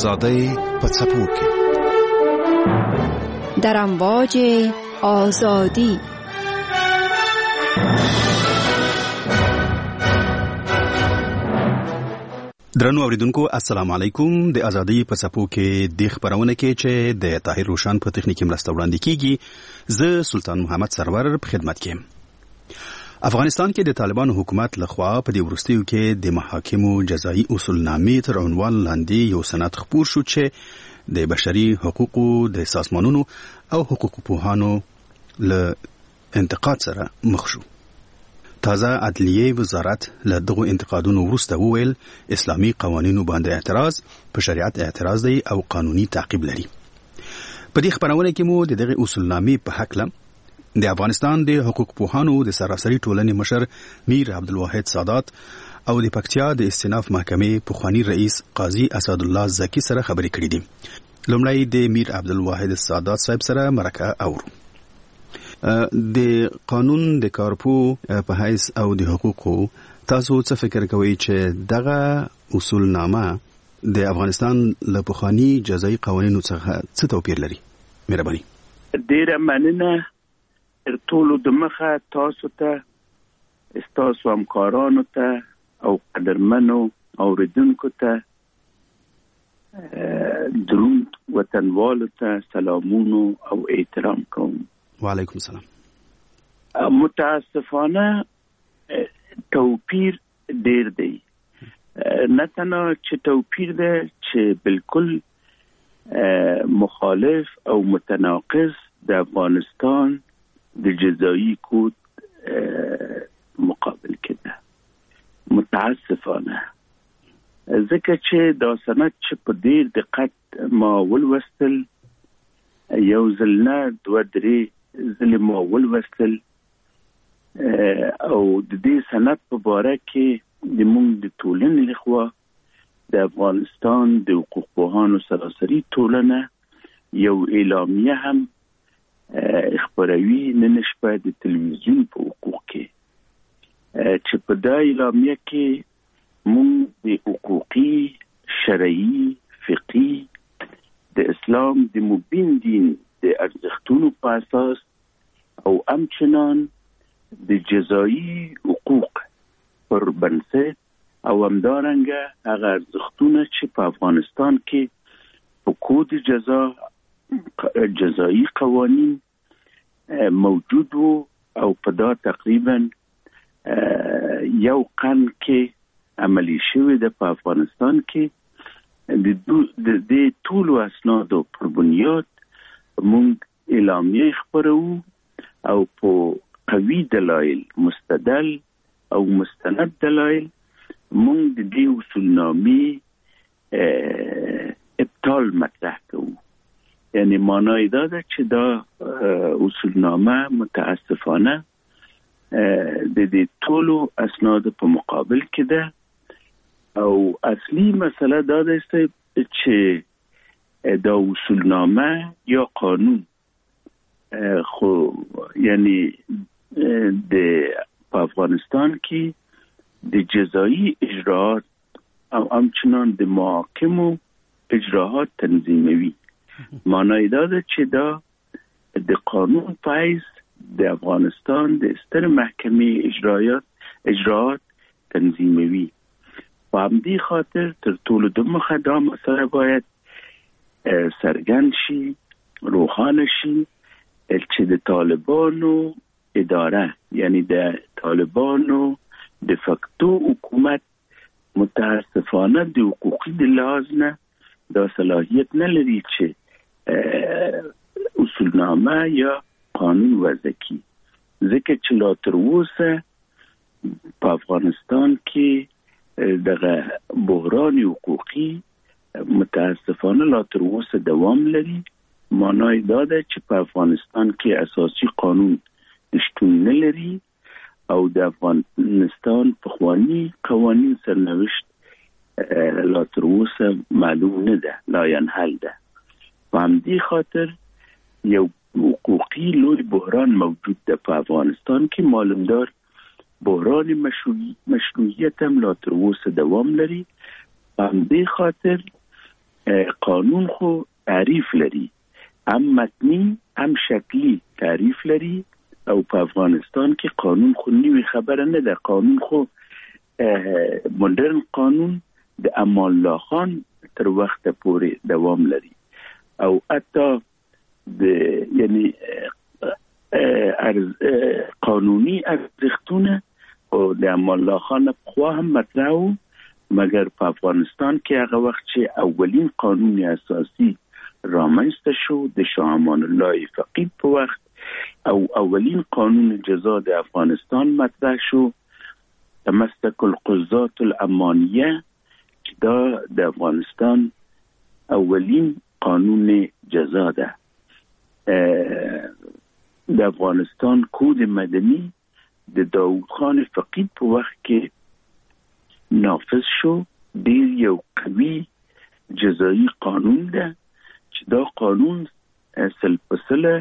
آزادی په څپو کې در امواج آزادی. درنو اوریدونکو السلام علیکم. د ازادي په څپو کې د خبرونه کې چې د طاهر روشن په تخنیکی مرسته وړاندې کیږي، زه سلطان محمد سرور په خدمت کې. افغانستان کې د طالبانو حکومت لخوا په دې وروستیو کې د محاکمو جزایي اصولنامې تر عنوان لاندې یو سند خپور شو چې د بشري حقوقو د سازمانونو او حقوق پوهانو له انتقاد سره مخ شو. تازه عدلیه وزارت له دغو انتقادونو وروسته وویل اسلامي قوانینو باندې اعتراض په شریعت اعتراض دی او قانوني تعقیب لري. په دې خبرونه کې مو د دغه اصولنامې په حق له د افغانستان د حقوق پوهانو د سراسري ټولنې مشر میر عبدالواحد سادات او د پکتیا د استئناف محکمې پخوانی رئیس قاضي اسد الله زکی سره خبرې کړې دي. لومړی د میر عبدالواحد سادات صاحب سره مرکه اورو. د قانون د کارپو په حیث او د حقوقو تاسو څه فکر کوئ چې دغه اصولنامه د افغانستان له پخوانی جزایي قوانینو څخه څه توپیر لري؟ مهرباني. ډیره مننه. ټولو د مخه تاسو ته، استاسو همکارانو ته او قدرمنو اوریدونکو ته درود وطنوالو ته سلامونو او احترام کوم. وعلیکم السلام. متاسفانه توپیر ډیر دی. نه تنها چې توپیر دی چې بالکل مخالف او متناقض د افغانستان د جزایی کود مقابل کده. متاسفانه ځکه چې دا سند چې په ډیر دقت ما ولوستل، یو ځل نه دوه درې ځلې ما ولوستل، او د دې سند په باره کې د موږ د ټولنې لخوا د افغانستان د حقوق پوهانو سراسري ټولنه یو اعلامیه هم خبروي نن شپه د تلویزیون په حقوق کې، چې په دا اعلامیه کې موږ د حقوقي، شرعي، فقهي د اسلام د مبین دین د ارزښتونو په اساس او همچنان د جزایي حقوق پر بنسټ او همدارنګه هغه ارزښتونه چې په افغانستان کې په کود جزایي قوانین موجود وو او په دا تقریبا یو قرن کې عملی شوی د په افغانستان کې د ټولو اسنادو پر بنیاد موږ اعلامیه خبرو او په قوي دلایل، مستدل او مستند دلایل موږ د دې اصولنامې ابطال مطرح کوو. یعنی معنی دا ده چې دا اصولنامه متاسفانه د دې ټولو اسنادو په مقابل کې ده، او اصلي مسله دا ده چې دا اصولنامه یا قانون خو یعنی په افغانستان کې د جزایی اجراءات او همچنان د محاکمو اجراءات تنظیموي. معنی دا ده چې دا د قانون په حیث د افغانستان د ستر محکمې اجراءات تنظیموي. په همدې خاطر تر ټولو د مخه دا مسله باید څرګند شي، روښانه شي چې د طالبانو اداره، یعنی د طالبانو د فکتو حکومت متاسفانه د حقوقي د لحاظ نه دا صلاحیت نه لري چې اصولنامه یا قانون وضع کړي، ځکه چې لا تر اوسه په افغانستان کې دغه بحران حقوقي متاسفانه لا تر اوسه دوام لري. معنی دا ده چې په افغانستان کې اساسي قانون شتون نه لري او د افغانستان پخوانی قوانین سرنوشت لا تر اوسه معلوم نه ده، لا ينحل ده. په همدې خاطر یو حقوقي لوی بحران موجود ده په افغانستان کې. معلومدار بحران مشروعیت هم لا تر اوسه دوام لري. په همدې خاطر قانون خو تعریف لري، هم متنی هم شکلی تعریف لري. او په افغانستان کې قانون خو نوې خبره نه ده. قانون خو مدرن قانون د امان الله خان تر وخت پورې دوام لري، او حتی د یعنی قانوني ارزښتونه او د امان الله خان په خوا هم مطرح وو، مګر په افغانستان کې هغه وخت چې اولین قانون اساسي رامنځته شو د شاه امان الله فقید په وخت، او اولین قانون جزا د افغانستان مطرح شو، تمسک القضات الامانیه، چې دا د افغانستان اولین قانون جزا ده. د افغانستان کود مدني د داود خان فقید په وخت کې نافذ شو. ډیر یو قوي جزایی قانون ده چې دا قانون سلسله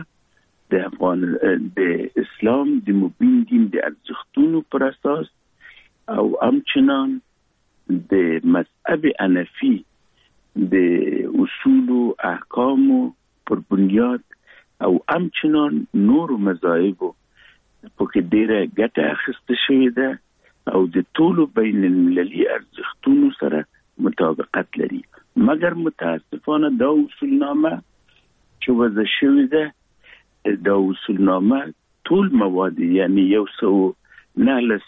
د اسلام د مبین دین د ارزښتونو پر اساس او همچنان د مذهب حنفي د اصول او احکام پر بنیاد او همچنان نور مذاهب په کې ډیره ګټه اخیسته شوې ده او د ټولو بین المللي ارزښتونو سره مطابقت لري. مګر متاسفانه دا اصولنامه چې وضع شوې ده، دا اصولنامه ټول مواد یعنی 119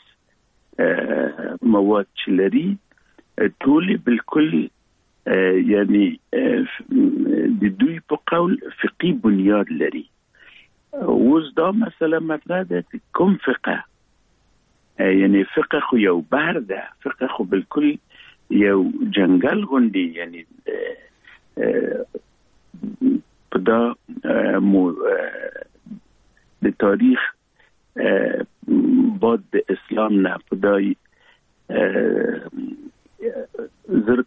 مواد چې لري ټول بالکل یعنی د دوی په قول فقهي بنیاد لري. اوس دا مسله مطرح ده چې کوم فقه، یعنی فقه خو یو بحر ده، فقه خو بالکل یو جنگل غوندي، یعنی په دا د تاریخ بعد د اسلام نه په دای زر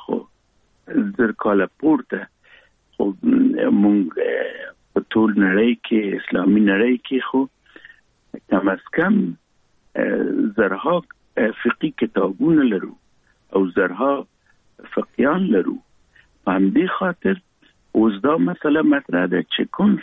کاله پورته خو مونږ په ټول نړۍ کې اسلامي نړۍ کې خو کم از کم زرها فقهي کتابونه لرو او زرها فقیان لرو. په همدې خاطر اوس دا مسله مطرح ده چې کوم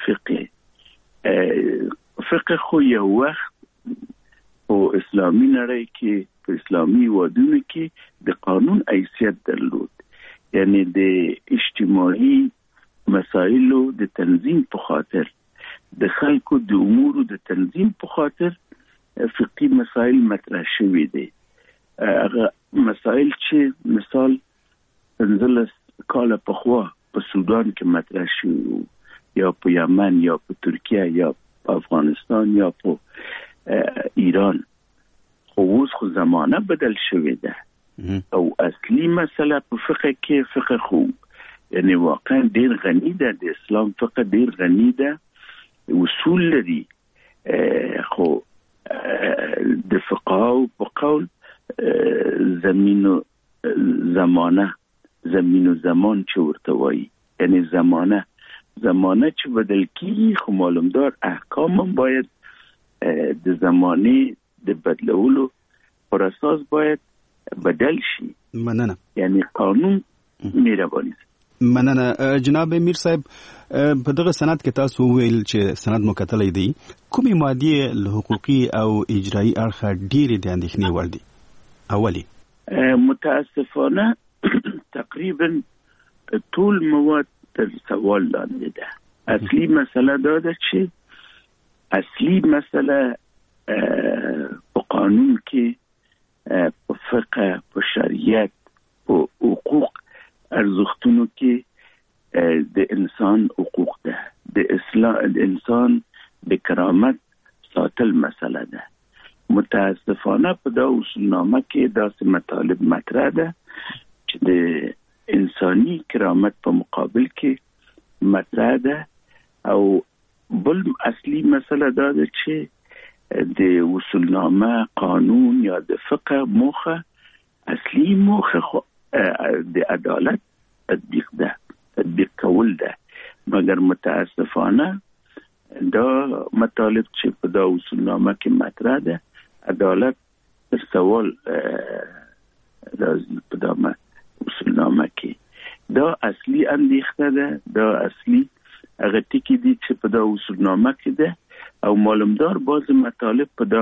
فقه خو یو وخت په اسلامي نړۍ کې په اسلامي ودونو کې د قانون حیثیت درلود، یعنی د اجتماعي مسائلو د تنظیم په خاطر، د خلکو د امورو د تنظیم په خاطر فقهي مسائل مطرح شوي دي. هغه مسائل چې مثال 15 کاله پخوا په سودان کې مطرح شوي، یا په یمن یا په ترکیه یا په افغانستان یا په ایران، خو اوس خو زمانه بدل شوې ده او اصلي مسله په فقه کې فقه خو یعنی واقعا ډیر غنی ده، د اسلام فقه ډیر غنی ده، اصول لري، خو د فقهاو په قول زمین و زمان چې ورته وایي، یعنی زمانه چې بدل کیږي، خو معلومدار احکام هم باید د زمانه د بدلولو پر اساس باید بدل شي. مننه. یعنی قانون مهرباني. مننه. جناب امیر صاحب، په دغه سند کې تاسو ویل چې سند مو کتلې دي، کومې مادې له حقوقي او اجرایي اړخه ډېرې د اندېښنې وړ دي؟ اولی متاسفانه تقریبا ټول مواد تر سوال لاندې ده. اصلي مسله دا ده چې اصلي مسله په قانون کې، په فقه، په شریعت، په حقوق ارزښتونو کې د انسان حقوق ده، د انسان د کرامت ساتل مسله ده. متاسفانه په دا اصولنامه کې داسې مطالب مطرح ده چې د انساني کرامت په مقابل کې مطرح ده، او بل اصلي مسله دا ده چې د اصولنامه قانون یا د فقه موخه، اصلي موخه د عدالت تطبیق کول ده. مګر متاسفانه دا مطالب چې په دا اصولنامه کې مطرح ده، عدالت تر سوال راځي په دا اصولنامه کې. دا اصلي اندېښنه ده، دا اصلي هغه ټکي دي چې په دا اصولنامه کې ده او معلومدار بعض مطالب په دا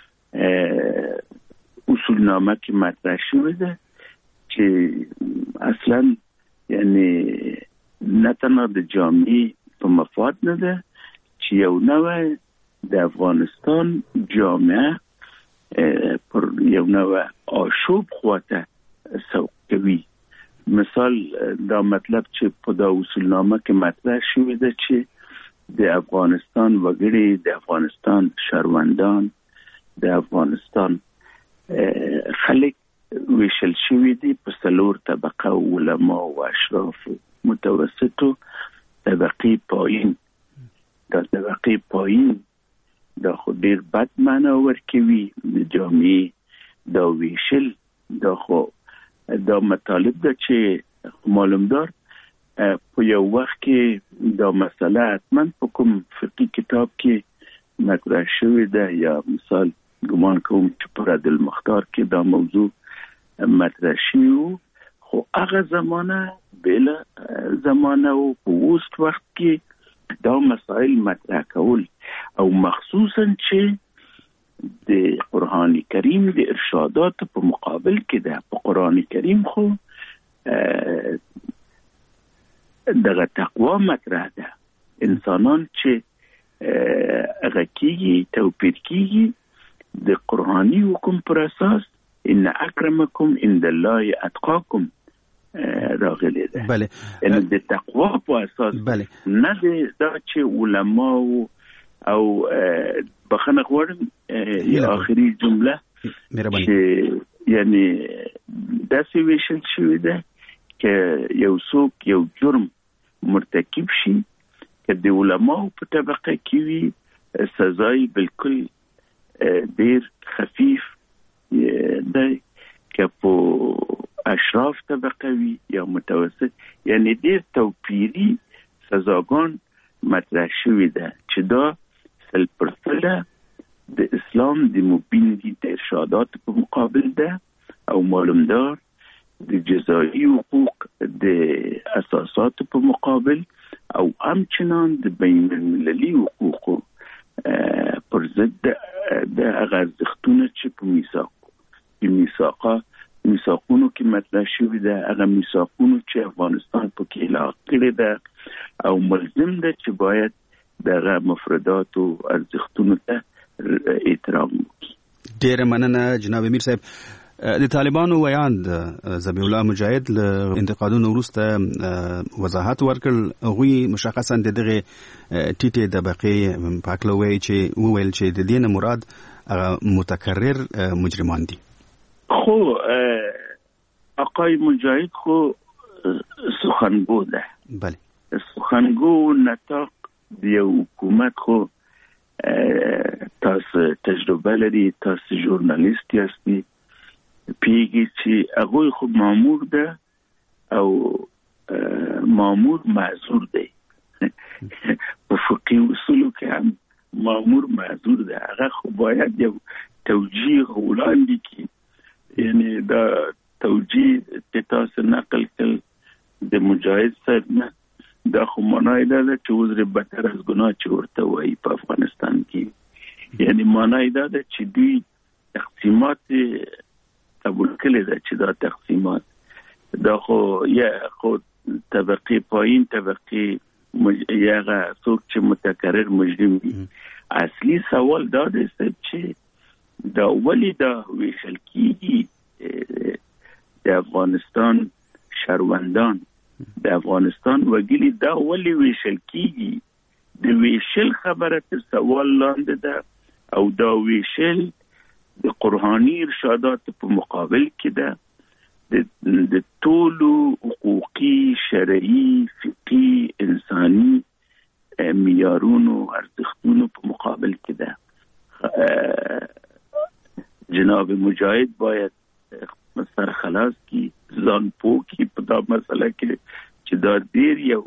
اصولنامه کې مطرح شوی ده چې اصلا یعنی نه تنها د جامعې په مفاد نه ده چې یو نوع د افغانستان جامعه پر یو نوع آشوب خواته سوق کوي. مثال دا مطلب چې په دا اصولنامه کې مطرح شوی ده چې د افغانستان وګړي، د افغانستان شهروندان، د افغانستان خلک ویشل شوی دي په 4 طبقه، علما او اشراف، متوسطو، طبقه پایین. دا طبقه پایین دا خو ډیر بد معنا ورکوي د جامعې دا ویشل. دا خو دا مطالب ده چې معلومدار په یو وخت کې دا مسله حتما په کوم فقهي کتاب کې مطرح شوې ده، یا مثال ګمان کوم چې پر عبدالمختار کې دا موضوع مطرح شوی، خو هغه زمانه بل زمانه او په اوس وخت کې دا مسائل مطرح کول او مخصوصا چې د قرآن کریم د ارشادات په مقابل کې ده. په قرآن کریم خو دغه تقوا مطرح ده. انسانان چې هغه کېږي توپیر کېږي د قرآني حکم پر اساس ان اکرمکم عند الله اتقاکم راغلی ده. بله. یعنی د تقوا په اساس. بله. نه دا چې علما او بخنه غواړم آخري جمله چې یعنی داسې ویشل شوی ده چې یو څوک یو جرم مرتکب شي که د علماو په طبقه کې وي سزای بالکل ډیر خفیف ده، که په اشراف طبقه وي یا متوسط، یعنی ډیر توپیری سزاګان مطرح شوی ده چې دا سلپرسله د اسلام د مبین دي د ارشادات په مقابل ده او معلومدار د جزایی حقوق د اساسات په مقابل او همچنان د بین المللي حقوقو پر ضد د ارزښتونو چې په میثاقونو کې مطرح شوی ده، هغه میثاقونو چې افغانستان په کې اعلان کړی ده او ملزم ده چې باید دغه مفردات او ارزښتونو ته احترام وکړي. ډیره مننه جناب امیر صاحب. د طالبانو ویاند ذبیح الله مجاهد له انتقادونو وروسته وضاحت ورکړ. هغوی مشخصا دغه ټیټې طبقې په هکله وویل چې د دې نه مراد متکرر مجرمان دي. خو آقای مجاهد خو سخنگو ده. بله. سخنگو نطاق د یو حکومت خو تاسو تجربه لري، تاسو ژورنالیست یاستئ، پیږي چې هغه خو مامور ده او مامور معذور دی. په فقهي اصولو کې هم مامور معذور ده، هغه خو باید یو توجیه وړاندې کړي. یعنی دا توجیه چې تاسو نقل کړل د مجاهد صاحب نه، دا خو معنی دا ده چې عذر بهتر از ګناه چې ورته وایي په افغانستان کې. یعنی معنی دا ده چې دوی تقسیمات قبول کړي ده چې دا تقسیمات دا خو یا خو طبقه پایین طبقه یاغه څوک چې متکرر مجرم دي. اصلي سوال دا دی چې دا ولی دا ویشل کیږي د افغانستان شهروندان، د افغانستان وګړي دا ولی ویشل کیږي. د ویشل خبره تر سوال لاندې ده او دا ویشل د قرآني ارشادات په مقابل کې ده، د ټولو حقوقي، شرعي، فقهي، انساني معیارونو ارزښتونو په مقابل کې ده. جناب مجاهد باید سر خلاص کی ځان پوه کی په دا مسله کې چې دا ډیر یو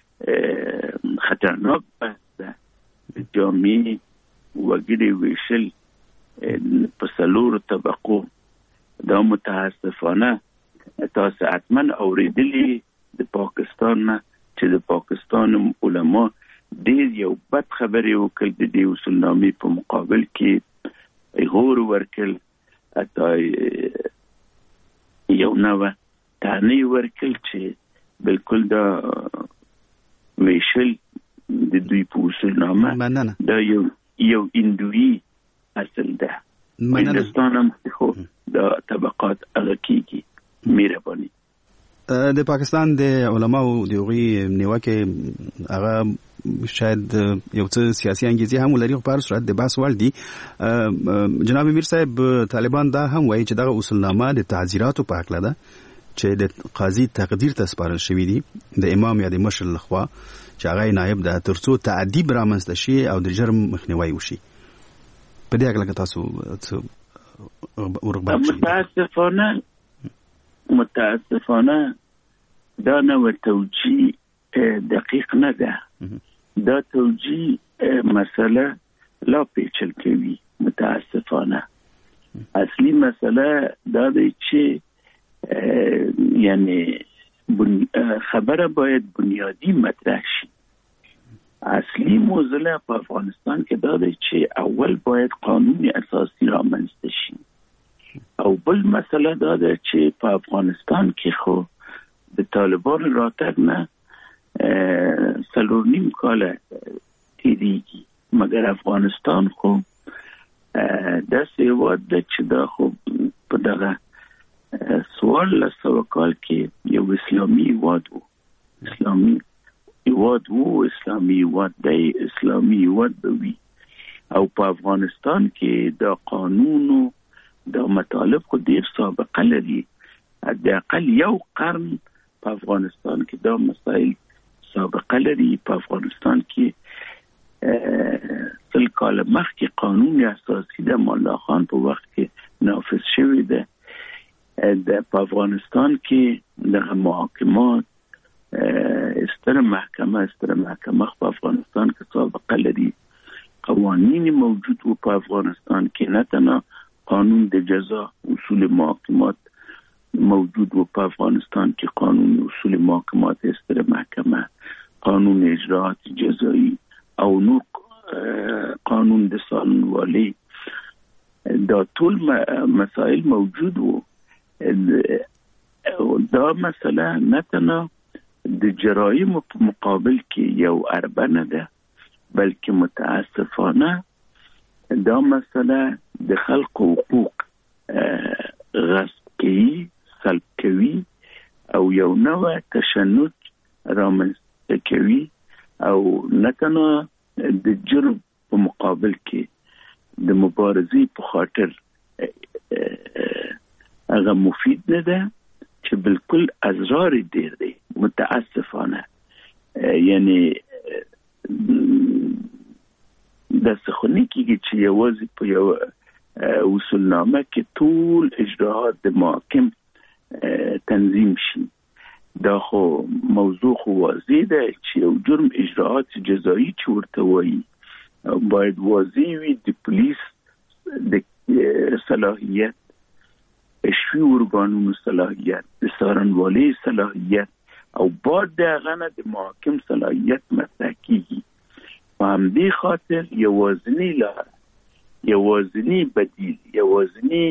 خطرناک بحث ده. جامعې وګړي ویشل په 4 طبقو دا متاسفانه تاسو حتما اوریدلی د پاکستان نه چې د پاکستان علما ډېر یو بد خبرې وکړ د دې اصولنامې په مقابل کې غور ورکړل حتی یو نوه تعنی ورکړل چې بالکل دا ویشل د دوی په اصولنامه دا یو اندوی اصل ده هندوستان هم خو دا طبقات هغه کېږي مهرباني د پاکستان د علماو د هغوی نیوکې هغه شاید یو څه سیاسي انګیزې هم ولري خو په هر صورت د بحث وړ دي جناب امیر صاحب طالبان دا هم وایي چې دغه اصولنامه د تعزیراتو په هکله ده چې د قاضي تقدیر ته سپارل شوي دي د امام یا د مشر لخوا چې هغه نائب ده تر څو تعدیب رامنځته شي او د جرم مخنیوی وشي په دې هکله که تاسو متاسفانه دا نوع توجیه دقیق نه ده دا توجیه مسئله لا پیچل کوي متاسفانه اصلی مسئله دا دی چې یعنی خبره باید بنیادی مطرح شي اصلی موضوع په افغانستان کې دا دی چې اول باید قانون اساسی رامنځته شي او بل مسئله دا ده چې په افغانستان کې خو د طالبان راتګ نه 4.5 کال تیریږي مګر افغانستان خو داسې هېواد ده چې دا خو په دغه 1400 کال کې یو اسلامي هېواد و اسلامي هېواد دی اسلامي هېواد به وي او په افغانستان کې دا قانون دا مطالب خو ډېر سابقه لري حداقل یو قرن په افغانستان کې دا مسائل سابقه لري په افغانستان کې 100 کال مخکې قانون اساسي د مولا خان په وخت کې نافذ شوی دی په افغانستان کې د محاکمات ستره محکمه په افغانستان کې سابقه لري قوانین موجود و په افغانستان کې نه تنها قانون د جزا اصول محاکمات موجود و په افغانستان کې قانون اصول محاکمات ستره محکمه قانون اجراات جزایی او نور قانون د سالنوالي دا ټول مسائل موجود و دا مسئله نه تنها د جرایم په مقابل کې یو عربه نه ده بلکې متاسفانه دا مسئله د خلق حقوق غصب کوي سلب کوي او یو نوع تشنج رامنځته کوي او نه تنها د جرم په مقابل کې د مبارزې په خاطر هغه مفید نه ده چې بالکل اضرار ډیر دي متاسفانه یعنی د سخونی کېږي چې یوازې په یو اصولنامه کې ټول اجراءات د محاکم تنظیم شي دا خو موضوع خو واضح ده چې یو جرم اجراءات جزایی چې ورته وایي باید واضح وي د پولیس د صلاحیت شوی ارګانونو صلاحیت د څارنوالۍ صلاحیت او بعد د هغه نه د محاکم صلاحیت مطرح کیږي په همدې خاطر یوازینی لار یوازینی بدیل یوازینی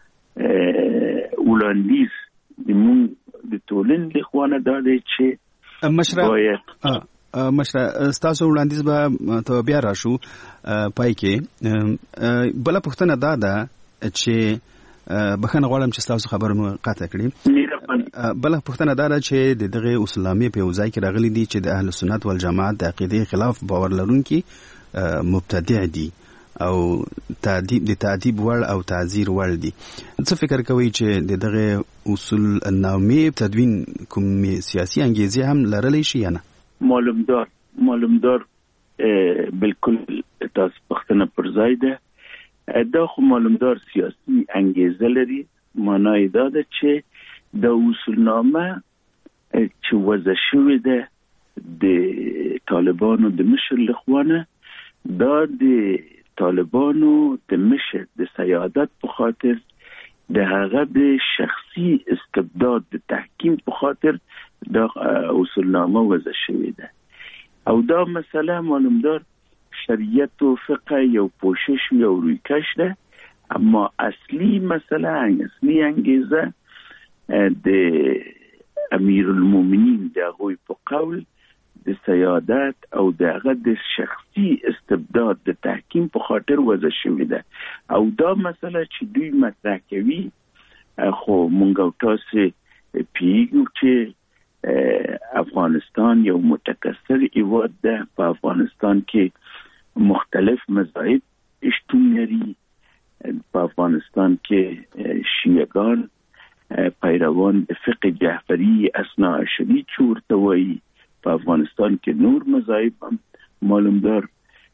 وړاندیز د مونږ د ټولنې لخوا نه دا دی چې مشره ستاسو وړاندیز به ته بیا راشو پای کې بله پوښتنه دا ده چې بخښنه غواړم چې تاسو خبره مو قطع کړې بله پوښتنه دا ده چې د دغه اصولنامې په یو ځای کې راغلي دي چې د اهل سنت والجماعت د عقیدې خلاف باور لرونکي مبتدع دي او د تعذیب وړ او تعزیر وړ دي څه فکر کوي چې د دغه اصولنامې تدوین کوم سیاسي انګیزې هم لرلی شي یا نه معلومدار بالکل تاسو پوښتنه پر ځای ده دا خو معلومدار سیاسي انګیزه لري معنی دا ده چې د اصولنامه چې وضع شوې ده د طالبانو د مشر لخوا نه دا د طالبانو د مشر د سیادت په خاطر د هغه د شخصي استبداد د تحکیم په خاطر دا اصولنامه وضع شوې ده او دا مسله معلومدار شریعت و فقه یو پوشش یو رویکش ده، اما اصلی مسله اصلی انگیزه د امیرالمومنین د هغوی په قول د سیادت او د هغه د شخصي استبداد د تحکیم په خاطر وضع شوې ده او دا مسله چې دوی مطرح کوي خو مونږ او تاسو پیږو چې افغانستان یو متکثر هیواد ده. په افغانستان کې مختلف مذاهب شتون لري. په افغانستان کې شیعگان پیروان د فقه جعفری اثنا عشری چورته وایي. په افغانستان کې نور مذاهب هم معلومدار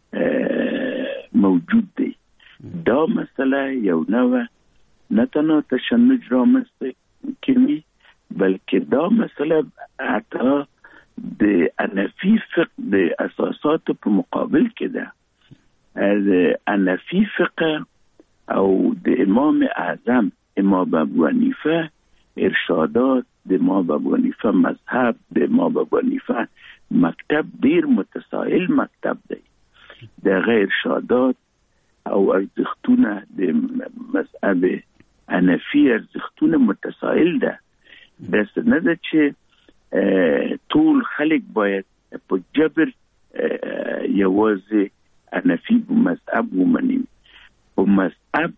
موجود دی. دا مسله یو نوع نه تنها تشنج رامنځته کوي بلکې دا مسله حتی د حنفي فقه د اساساتو په مقابل کې ده. د حنفي فقه او د امام اعظم امام ابو حنیفه ارشادات د امام ابو حنیفه مذهب د امام ابو حنیفه مکتب ډیر متسائل مکتب دی. د غیر ارشادات او ارزښتونه د مذهب حنفي ارزښتونه متسائل ده. داسې نه ده چې ټول خلک باید په جبر یوازې حنفي مذهب ومني. په مذهب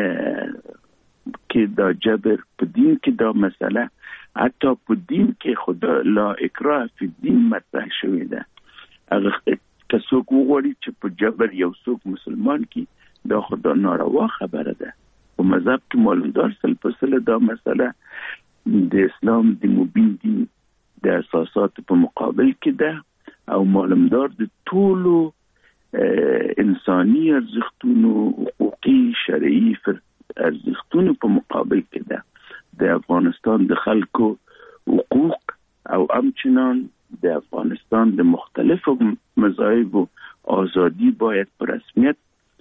کې دا جبر، په دین کې دا مسله، حتی په دین کې خدا لا اکراه فی الدین مطرح شوې ده. هغه که څوک وغواړي چې په جبر یو څوک مسلمان کی دا خدا ناروا خبره ده. په مذهب کې معلومدار سل دا مسله د اسلام د مبین دین د اساسات په مقابل کې ده او معلومدار د ټولو انساني ارزښتونو، حقوقي شرعي ارزښتونو په مقابل کې ده. د افغانستان د خلکو حقوق او همچنان د افغانستان د مختلفو مذاهبو آزادي باید په رسمیت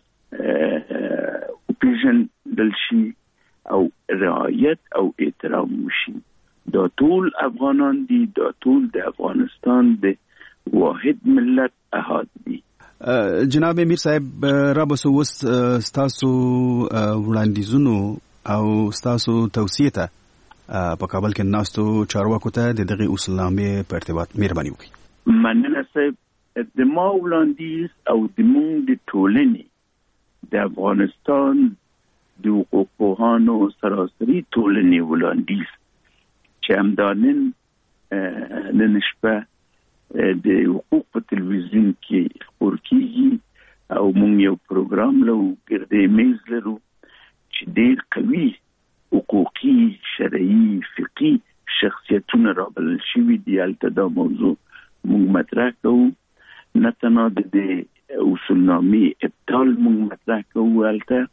وپېژندل شي او رعایت او احترام وشي. دا ټول افغانان دي، دا ټول د افغانستان د واحد ملت احاد دي. جناب امیر صاحب را بسو ستاسو وړاندیزونو او ستاسو توصیه ته په کابل کې ناستو چارواکو ته د دغه اصولنامې په ارتباط مهرباني وکړئ. مننه صاحب. د ما وړاندیز او د مونږ د ټولنې د افغانستان د حقوق پوهانو سراسري ټولنې وړاندیز چې همدا نن شپه د حقوق په تلویزیون کې خپور کیږي او مونږ یو پروګرام لرو، ګردې میز لرو چې ډېر قوي حقوقي شرعي فقهي شخصیتونه رابلل شوي دي. هلته دا موضوع مونږ مطرح کوو. نه تنها د اصولنامې ابطال مونږ مطرح کوو هلته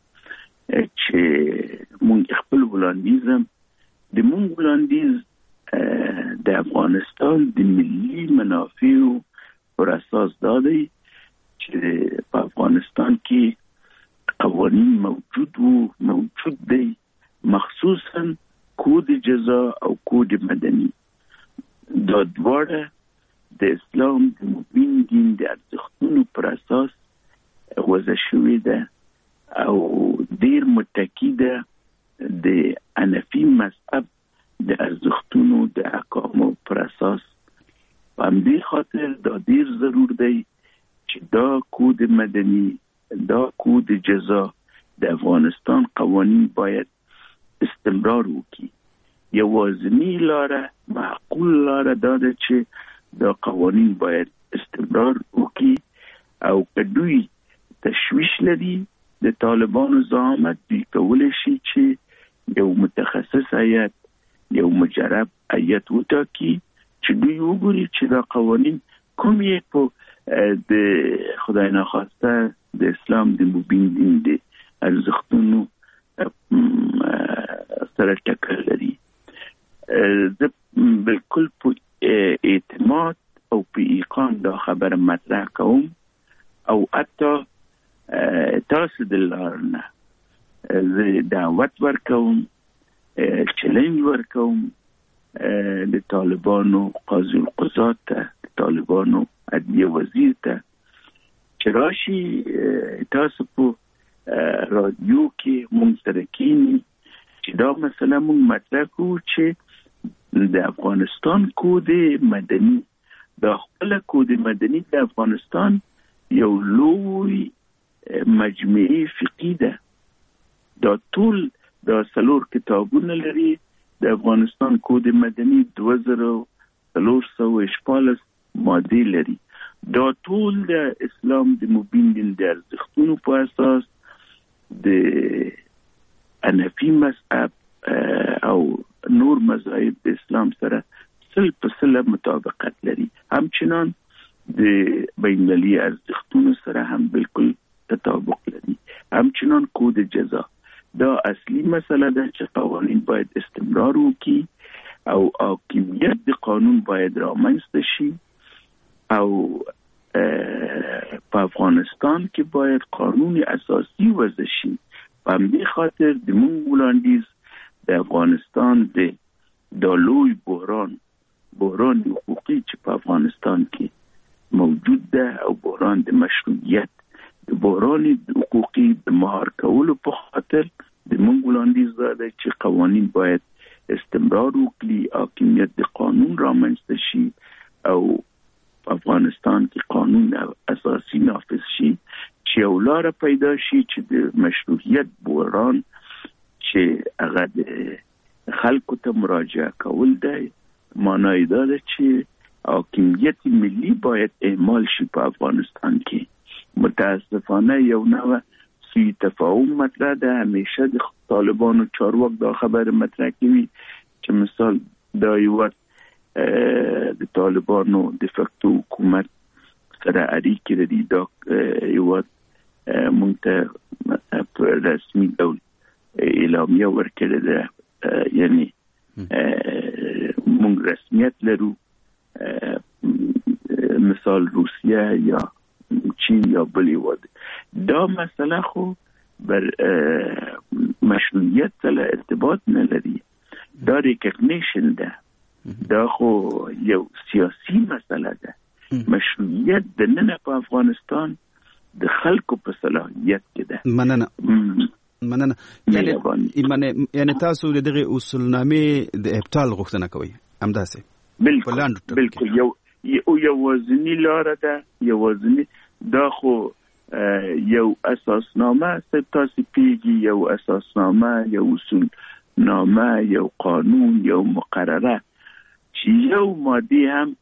چې مونږ خپل وړاندیز د مونږ وړاندیز د افغانستان د ملي منافعو پر اساس دا دی چې په افغانستان کې قوانین موجود دی، مخصوصا کود جزا او کود مدني. دا دواړه د اسلام د مبین دین د ارزښتونو پر اساس وضع شوې ده او ډیر متکی ده د حنفي مذهب د ارزښتونو د احکامو پر اساس. په همدې خاطر دا ډیر ضرور دی چې دا کود مدني، دا کود جزا د افغانستان قوانین باید استمرار وکړي. یوازینی لاره، معقول لاره دا ده چې دا قوانین باید استمرار وکړي او که دوی تشویش لري د طالبانو زعامت دوی کولی شي چې یو متخصص هیئت، یو مجرب هیئت وټاکي چې دوی وګوري چې دا قوانین کوم یې په د خدای ناخواسته د اسلام د مبین دین د ارزښتونو سره ټکر لري. زه بالکل په اعتماد او په ایقان دا خبره مطرح کوم او حتی تاسو د لارنه زه دعوت ورکوم، چلنج ورکوم د طالبانو قاضي القضات ته، د طالبانو عدلیه وزیر ته چې راشي تاسو په رادیو کې مونږ سره کینی چې دا مسله مونږ مطرح کوو چې د افغانستان کود مدني، د خپل کود مدني د افغانستان یو لوی مجموعي فقهي ده. دا ټول د څلور کتابونه لري. د افغانستان کود مدني 2414 ماده لري. دا ټول د اسلام د مبین دین د ارزښتونو په اساس د حنفي مذهب او نور مذاهب د اسلام سره سل مطابقت لري. همچنان د بین المللي ارزښتونو سره هم بالکل تطابق لري. همچنان کود جزا دا اصلي مسله ده چې قوانین باید استمرار وکړي او حاکمیت د قانون باید رامنځته شي او په افغانستان کې باید قانون اساسي وضع شي. په همدې خاطر د مونږ وړاندیز د افغانستان د لوی بحران حقوقي چې په افغانستان کې موجود ده او بحران د مشروعیت د بحران حقوقي د مهار کولو په خاطر د مونږ وړاندیز ده چې قوانین باید استمرار وکړي، حاکمیت د قانون رامنځته شي او په افغانستان کې قانون اساسي نافذ شي، چې یو لاره پیدا شي چې د مشروعیت بحران چې هغه د خلکو ته مراجعه کول دی، معنی دا ده چې حاکمیت ملی باید اعمال شي په افغانستان کې. متاسفانه یو نوع سوء تفاهم مطرح ده. همیشه د طالبانو چارواک دا خبر مطرح کوي چې مثال دا یو د طالبانو د فکتو حکومت سره اړیکې لري. دا یو مونږ ته په رسمي ډول اعلامیه ورکړې ده، یعنی مونږ رسمیت لرو. مثال روسیه یا چین یا بلی واد. دا مسئله خو بر مشروعیت سره ارتباط نلري. دا ریکگنیشن ده. دا خو یو سیاسی مسئله ده. مشروعیت د نن په افغانستان د خلکو په صلاحیت کې ده. مننه. یعنی تاسو دغه اصولنامې د ابطال غوښتنه کوي همداسې؟ بالکل یو وزنی لاره ده. یو وزنی دا خو یو اساسنامه تاسو پیږي، یو اساسنامه، یو اصولنامه، یو قانون، یو مقرره چې یو ماده هم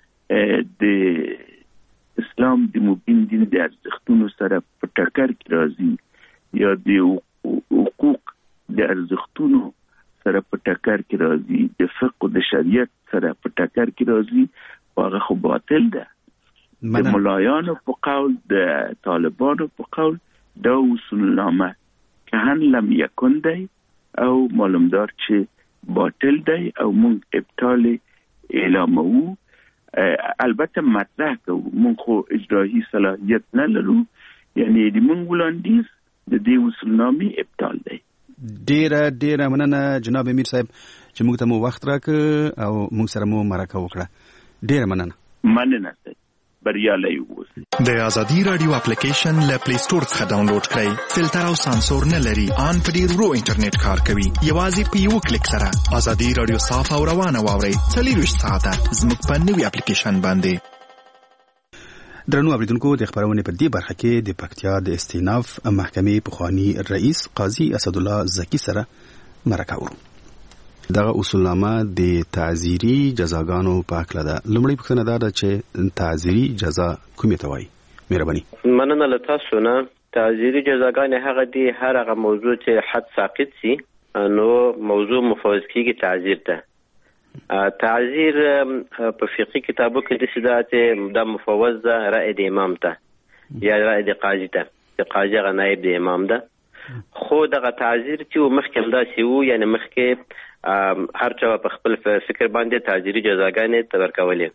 د اسلام د مبین دین د ارزښتونو سره په ټکر کې راځي یا د حقوق د ارزښتونو سره په ټکر کې راځي، د فقه د شریعت سره په ټکر کې راځي، هغه خو باطل ده. د ملایانو په قول، د طالبانو په قول دا اصولنامه که هم لم یکن دی او معلومدار چې باطل دی او مونږ ابطال اعلامو. البته مطرح کوو، مونږ خو اجرایی صلاحیت نه لرو، یعنی د مونږ وړاندیز د دې اصولنامې ابطال دی. ډیره مننه جناب امیر صاحب چې موږ ته مو وخت راکړ او موږ سره مو مرکه وکړه. ډیره مننه صاحب. بریالي اوسئ. د ازادي رادیو اپلیکیشن له پلی سٹور څخه ډاونلوډ کړئ. فلټر او سانسور نه لري. ان په ډیر ورو انټرنیټ کار کوي. یوازې په یو کلیک سره ازادي رادیو صاف او روانه واورئ. 24 ساعته زموږ په نوې اپلیکیشن باندې. درنو اوریدونکو، د خبرونه په دې برخه کې د پکتیا د استیناف محکمې پخوانی رئیس قاضي اسد الله زکی سره مرکه وکړو. دغه اصولنامه د تعزیري جزاګانو په اړه ده. لومړی پوښتنه دا ده چې تعزیري جزا کومه ته وایي؟ مهرباني. مننه له تاسو نه. تعزیري جزاګانې هغه دي هر هغه موضوع چې حد ساقط سي نو موضوع مفوض کیږي تعزیر ته. تعزیر په فقهي کتابو کې د سیدات د مفوض ده رائے د امام ته یا رائے د قاضي ته. د قاضي غ نائب د امام ده. خو دغه تعزیر چې مخکې دا سی وو، یعنی مخکې هر چا په خپل فکر باندې تعزیري جزاګانې تورکولې.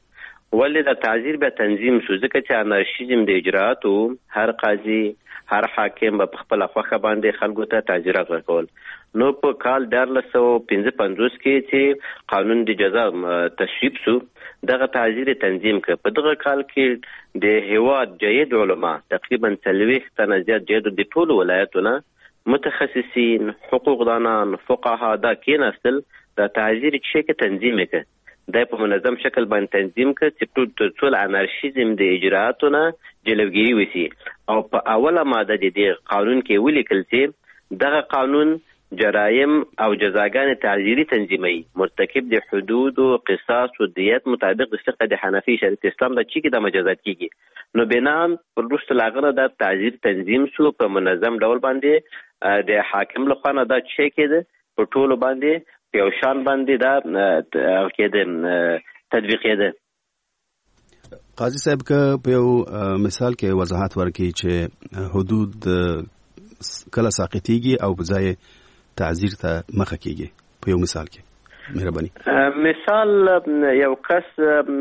ولې د تعزیر بیا تنظیم شو؟ ځکه چې انارشیزم د اجرااتو هر قاضي هر حاکم په خپل خوخه باندې خلکو ته تعزیرات ورکول. نو په کال 1955 کې چې قانون د جزا تصویب شو دغه تعزیر تنظیم کړ. په دغه کال کې د هیواد جید علما تقریبا 40 تنه زیات جید د ټولو ولایتونو متخصصین حقوقدانان فقها دا کېناستل د تعزیر چې تنظیم کړ. دا په منظم شکل باندې تنظیم کړ چې ټول انارشیزم د اجرااتو نه جلوګیری وشي. او په اوله ماده د قانون کې ولیکل چې دغه قانون جرایم او جزاګان تعزیری تنظیمي مرتکب د حدود او قصاص او دیت مطابق د فقه د حنفي شریعت اسلام د چی کې د مجازات کیږي. نو بنام پر رسل لاغره د تعزیر تنظیم شو په منظم ډول باندې د حاکم لخوا نه دا چی کې په ټولو باندې په یو شان باندې دا کېده تطبیق کېده. قاضي صاحب که په یو مثال کې وضاحت ورکړي چې حدود کله ساقطيږي او بځای تعزیر ته مخه کیږي په یو مثال کې مهرباني. مثال یو کس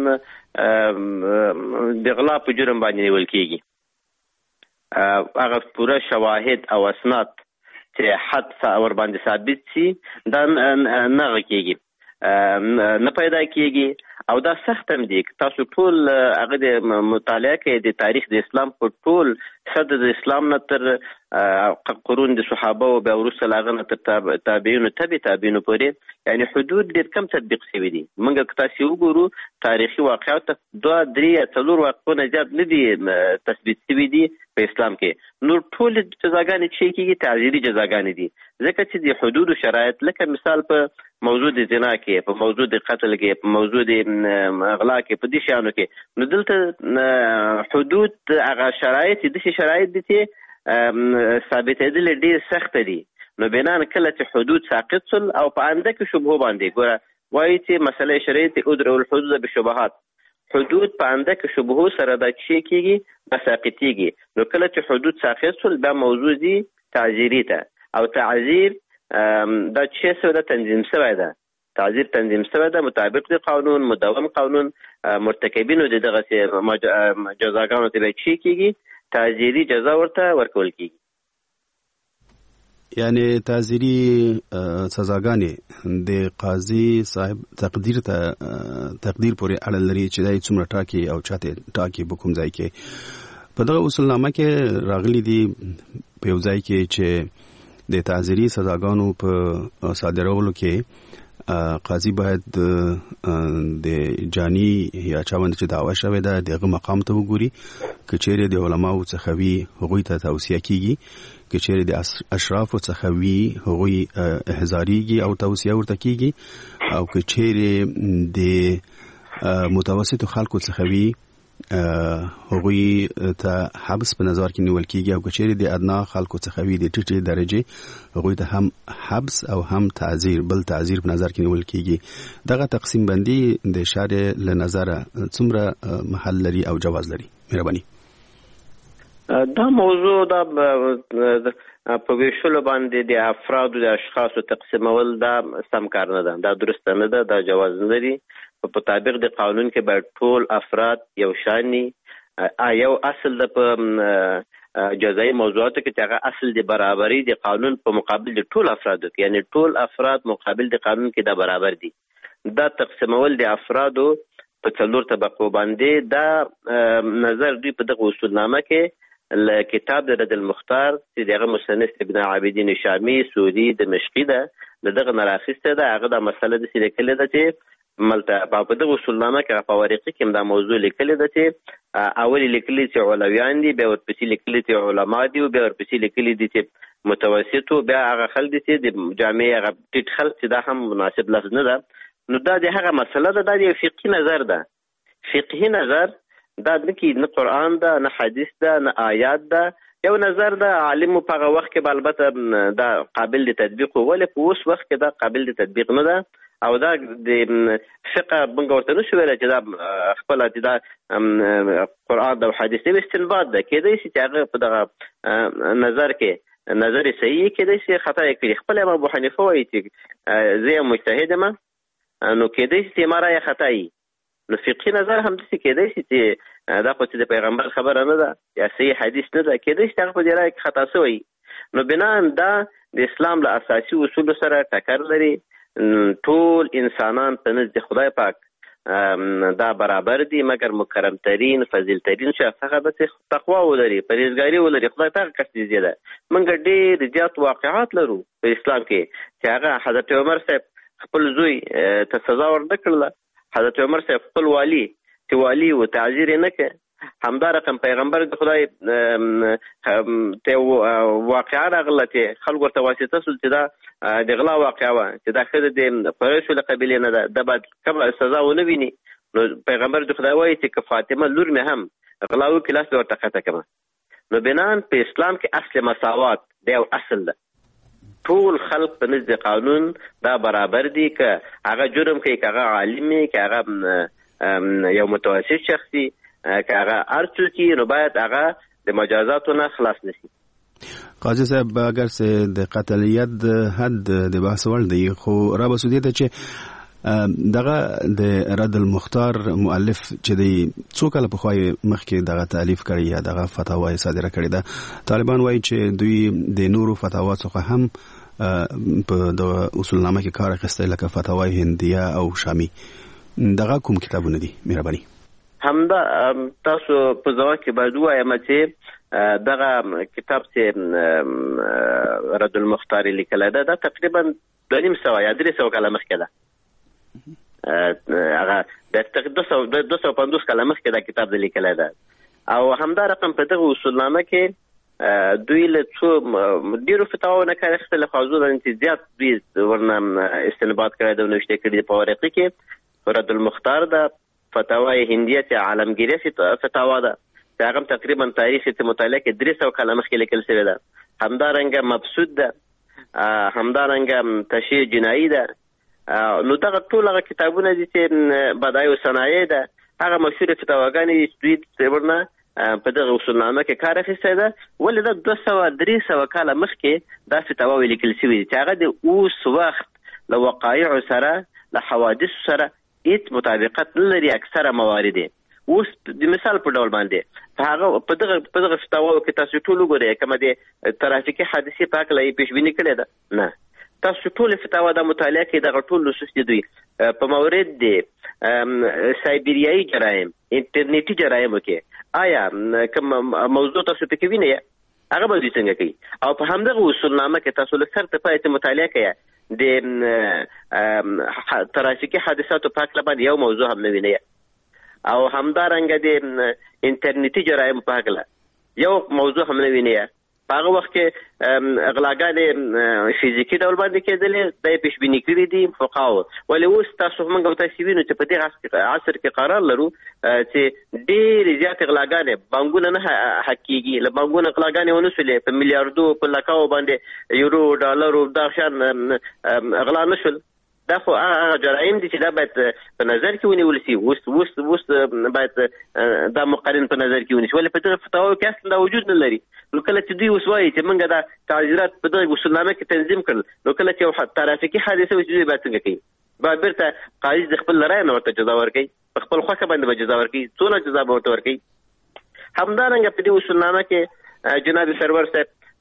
د غلا په جرم باندې نیول کیږي، هغه پوره شواهد او اسناد چې حد ور باندې ثابت شي دا نه کیږي نه پیدا کیږي. او دا سخت هم دي تاسو ټول هغه د مطالعه کې د تاریخ د اسلام په ټول صد د اسلام نه تر قرون د صحابه او بیا وروسته لاغه نه تر تابعین پورې یعنی حدود ډېر کم تطبیق شوي دي. موږ که تاسو وګورو تاریخي واقعات 2-3 واقعونه زیات نه دي تثبیت شوي دي په اسلام کې. نور ټول جزاګانې چې کېږي تعزیري جزاګانې دي ځکه چې د حدود شرایط لکه مثال په موضوع د زنا کې، په موضوع د قتل کې، په موضوع د غلا کې، په دې شیانو کې. نو دلته حدود هغه شرایط دي چې ثابتېدل ډېر سخت دي. نو بنان کله چې حدود ساقط شول او په انده کې شبهه باندې ګوره وایي چې مسله شریعت ادرو الحدود بشبهات، حدود په انده کې شبهه سره دا چې کېږي دا ساقطېږي. نو کله چې حدود ساقط شول دا موضوع دي تعزیري ته او تعزیر دا چې څه تنظیم شوی ده، تعزیر تنظیم شوی ده مطابق د قانون مدون قانون مرتکبینو د دغه جزاګانو ته چې کېږي تعزیری جزا ورته ورکول کیږي. یعنی تعزیری سزاګانې د قاضي صاحب تقدیر پورې اړه لري چې دای څومره ټاکي او چاته ټاکي به کوم ځای کې. په دغه اصول نامه کې راغلي دي په یو ځای کې چې د تعزیری سزاګانو په صادرولو کې قاضي باید د جانی یا چاوند چې دعوا شوی ده دغه مقام ته وګوري. کچېره د علماو څخه وی هغوی ته توصیه کیږي، کچېره د اشراف څخه وی هغوی احضاریږي او توصیه ورته کیږي، او کچېره د متوسط خلکو څخه وی هغوی ته حبس په نظر کې نیول کیږي، او کچېره د ادنا خلکو څخه وی د ټیټه درجه هغوی ته هم حبس او هم تعزیر په نظر کې نیول کیږي. دغه تقسیم بندي د شارع له نظر څومره محل لري او جواز لري؟ مهرباني. دا موضوع دا په ویشلو باندې د افرادو د اشخاصو تقسیمول دا سم کار نه ده، دا درست نه ده، دا جواز نه لري. په مطابق د قانون کې باید ټول افراد یو شانی یو اصل د په جزایي موضوعاتو کې هغه اصل د برابرۍ د قانون په مقابل د ټول افرادو کې، یعنی ټول افراد مقابل د قانون کې دا برابر دي. دا تقسیمول د افرادو په 4 طبقو باندې دا نظر دی په دغه اصول نامه کې کتاب د رد المختار چې دغه مصنف ابن عابدین شامی سعودي دمشقي ده دغه نراخسته ده. هغه د مسله د لیکل ده چې ملته په دغه اصول نامه کې په ورقه کې دا موضوع لیکل ده چې اول لیکلي چې علویان دي، بیا ورپسې لیکلي چې علما دي، او بیا ورپسې لیکلي دي چې متوسط، بیا هغه خلک دي چې د جامع هغه ټیټ خلک چې دا هم مناسب لفظ نه ده. نو دا د هغه مسله ده، دا د فقهي نظر ده. فقهي نظر دا نه کې نه قرآن ده نه حدیث ده نه آیات ده، یو نظر ده عالم په هغه وخت کې البته دا قابل د تطبیق، ولې په اوس وخت کې دا قابل د تطبیق نه ده. او دا د فقه موږ ورته نشو ویلی چې دا خپله دا قرآن او حدیث د استنباط ده. کېدای شي چې هغه په دغه نظر کې نظر صحیح کېدای شي خطا یې کړي. خپل امام ابو حنیفه وایي چې زه یم مجتهد یم، نو کېدای شي چې ما رایه خطا وي، نو فقهي نظر هم داسې کېدای شي چې دا خو چې د پیغمبر خبره نه ده یا صحیح حدیث نه ده، کېدای شي هغه په دې رایه کې خطا شوی. نو بناً دا د اسلام له اساسي اصولو سره ټکر لري. ټول انسانان په نزد خدای پاک دا برابر دي، مګر مکرم ترین فضیل ترین شخص هغه به تقوا ولري، پرهیزګاري ولري. خدای ته کس دي زیاده. موږ ډېر زیات واقعات لرو په اسلام کې چې هغه حضرت عمر صاحب خپل زوی ته سزا ورنه کړله، حضرت عمر صاحب خپل والی چې والی و تعزیر نه کړ. همدا رقم پیغمبر د خدای ته واقعا راغله چې خلکو ورته واسطه سول چې دا د غلا واقعه وه چې دا ښځه د قریشو له قبیلې نه ده، دا باید کومه سزا ونه ویني. نو پیغمبر د خدای وایي چې که فاطمه لور مې هم غلا وکړي لاس به ورته قطع کړم. نو بنان په اسلام کې اصل مساوات دی او اصل ده. ټول خلق په نزد قانون دا برابر دي، که هغه جرم کوي، که هغه عالم وي، که هغه یو متوسط شخصي، که هغه هر څوک نو باید هغه د مجازاتو نه خلاص نشي. قاضي صاحب اگر سه د قتلیت حد د بحث وړ دی، خو را بسودی ته چې دغه د رد المختار مؤلف چې دی څو کاله په خوای مخکې دغه تالیف کړی یا دغه فتاوا صادره کړی ده، طالبان وایي چې دوی د نورو فتاوا څخه هم په د اصولنامه کې کار اخیستی لکه فتاوای هندیه او شامی. دغه کوم کتابونه دي مهرباني؟ همدا تاسو په ځواب کې باید ووایم چې دغه کتاب چې رد المختار لیکلی ده، دا تقریبا 250 یا 300 کاله مخکې ده. هغه د 250 کاله مخکې دا کتاب د لیکلی ده. او همدا رقم په دغه اصولنامه کې دوی له ډېرو فتاواو نه کار اخیستی، له خازو چې زیات دوی ورنه استنباط کړی ده او نوشته کړي دي په ورقې کې. رد المختار ده فتاوای هندیه چې عالمگیری فتاوا ده، چې هغه تقریبا تاریخ ته مطالعه کې 300 کاله مخکې لیکل شوی ده. همدارنګه مبسوط ده، همدارنګه تشریع جنایی ده. نو دغه ټول هغه کتابونه دي چې بدایع صنایع ده، هغه مشهور فتاواګانې چې دوی ورنه په دغه اصولنامه کې کار اخیستی ده. ولې دا 200-300 کاله مخکې دا فتاواوې لیکل شوي دي چې هغه د اوس وخت له وقایعو سره له حوادثو سره هیڅ مطابقت نه لري. اکثره موارد اوس د مثال په ډول باندې هغه په دغه فتاواو کې تاسو ټول وګورئ، کومه د ترافیکي حادثې په هکله یې پیشبیني کړې ده؟ نه. تاسو ټول فتاوا د مطالعه کې دغه ټول نصوص دي دوی په مورد د سایبریایي جرایم، انټرنیټي جرایمو کې آیا کوم موضوع تاسو پکې وینئ؟ هغه به دوی څنګه کوي؟ او په همدغه اصولنامه کې تاسو له سر ته پای مطالعه کوئ، د ترافیکي حادثاتو په هکله باندې یو موضوع هم نه وینئ. او همدارنګه د انټرنیټي جرایم په هکله یو موضوع هم نه وینئ. په هغه وخت کې غلاګانې فزیکي ډول باندې کېدلې، دا یې پیشبیني کړي دي فقهاو. ولې اوس تاسو موږ او تاسو وینو چې په دې عصر کې قرار لرو چې ډېرې زیاتې غلاګانې بانکونه نه حق کېږي. له بانکونه غلاګانې ونه شولې، په میلیاردو په لکاو باندې یورو ډالرو دا شان غلا نه شول. دا خو هغه جرایم دي چې دا باید په نظر کې ونیول شي. اوس باید دا مقارن په نظر کې ونیسي. ولې په دغه فتاواو کې اصلا دا وجود نه لري. نو کله چې دوی اوس وایي چې موږ دا تعزیرات په دغه اصولنامه کې تنظیم کړل، نو کله چې یو ترافیکي حادثه وشي دوی باید څنګه کوي؟ باید بیرته قاضي د خپل له رایې نه ورته جزا ورکوي، په خپل خوښه باندې به جزا ورکوي. څونه جزا به ورته ورکوي؟ همدارنګه په دې اصولنامه کې جناب سرور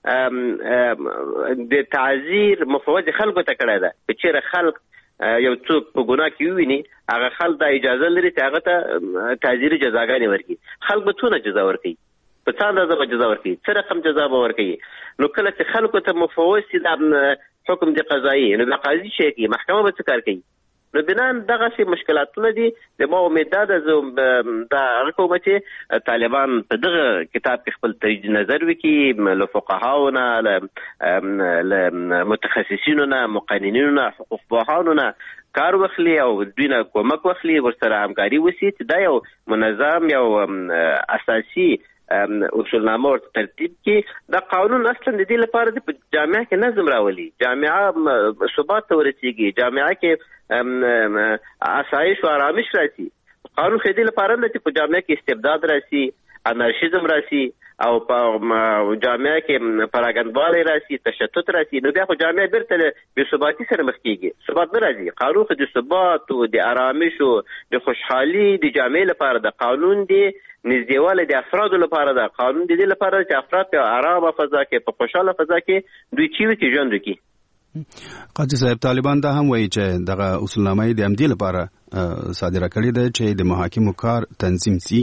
صاحب د تعزیر مفوض خلکو ته کړی ده. که چېرې خلک یو څوک په ګناه کې وویني، هغه خلک دا اجازه لري چې هغه ته تعزیري جزاګانې ورکړي. خلک به څونه جزا ورکوي؟ په څه اندازه به جزا ورکوي؟ څه رقم جزا به ورکوي؟ نو کله چې خلکو ته مفوض شي دا حکم د قضایي، نو د قاضي څه کوي؟ محکمه به څه کار کوي؟ نو بنان دغسې مشکلاتونه دي. د ما امید دا ده دا هغه کوم چې طالبان په دغه کتاب کې خپل تجدید نظر وکړي، له فقهاو نه، له متخصصینو نه، مقننینو نه، حقوق پوهانو نه کار واخلي او دوی نه کومک واخلي، ورسره همکاري وشي چې دا یو منظم یو اساسي اصولنامه ورته ترتیب کړي. دا قانون اصلا د دې لپاره د جامعه کې نظم راولي، جامعه ثبات ته ورسیږي، جامعه کې آسایش و آرامش راشي. قانون خو دې لپاره نه چې په جامعه کې استبداد راشي، انارشیزم راشي او په جامعه کې پراګندوالی راسي، تشتت راسي، نو بیا خو جامعه بیرته بې ثباتي سره مخ کېږي. ثبات نه راځي. قانون خو د ثبات او د آرامش او د خوشحالي د جامعې لپاره د قانون دی، نږدېوالی د افرادو لپاره ده. قانون د دې لپاره چې افراد په آرامه فضا کې، په خوشحاله فضا کې دوی چیرې ژوند وکړي. قاضي صاحب، طالبان دا هم وایي چې دغه اصولنامه د همدې لپاره صادره کړې ده چې د محاکمو کار تنظیم سي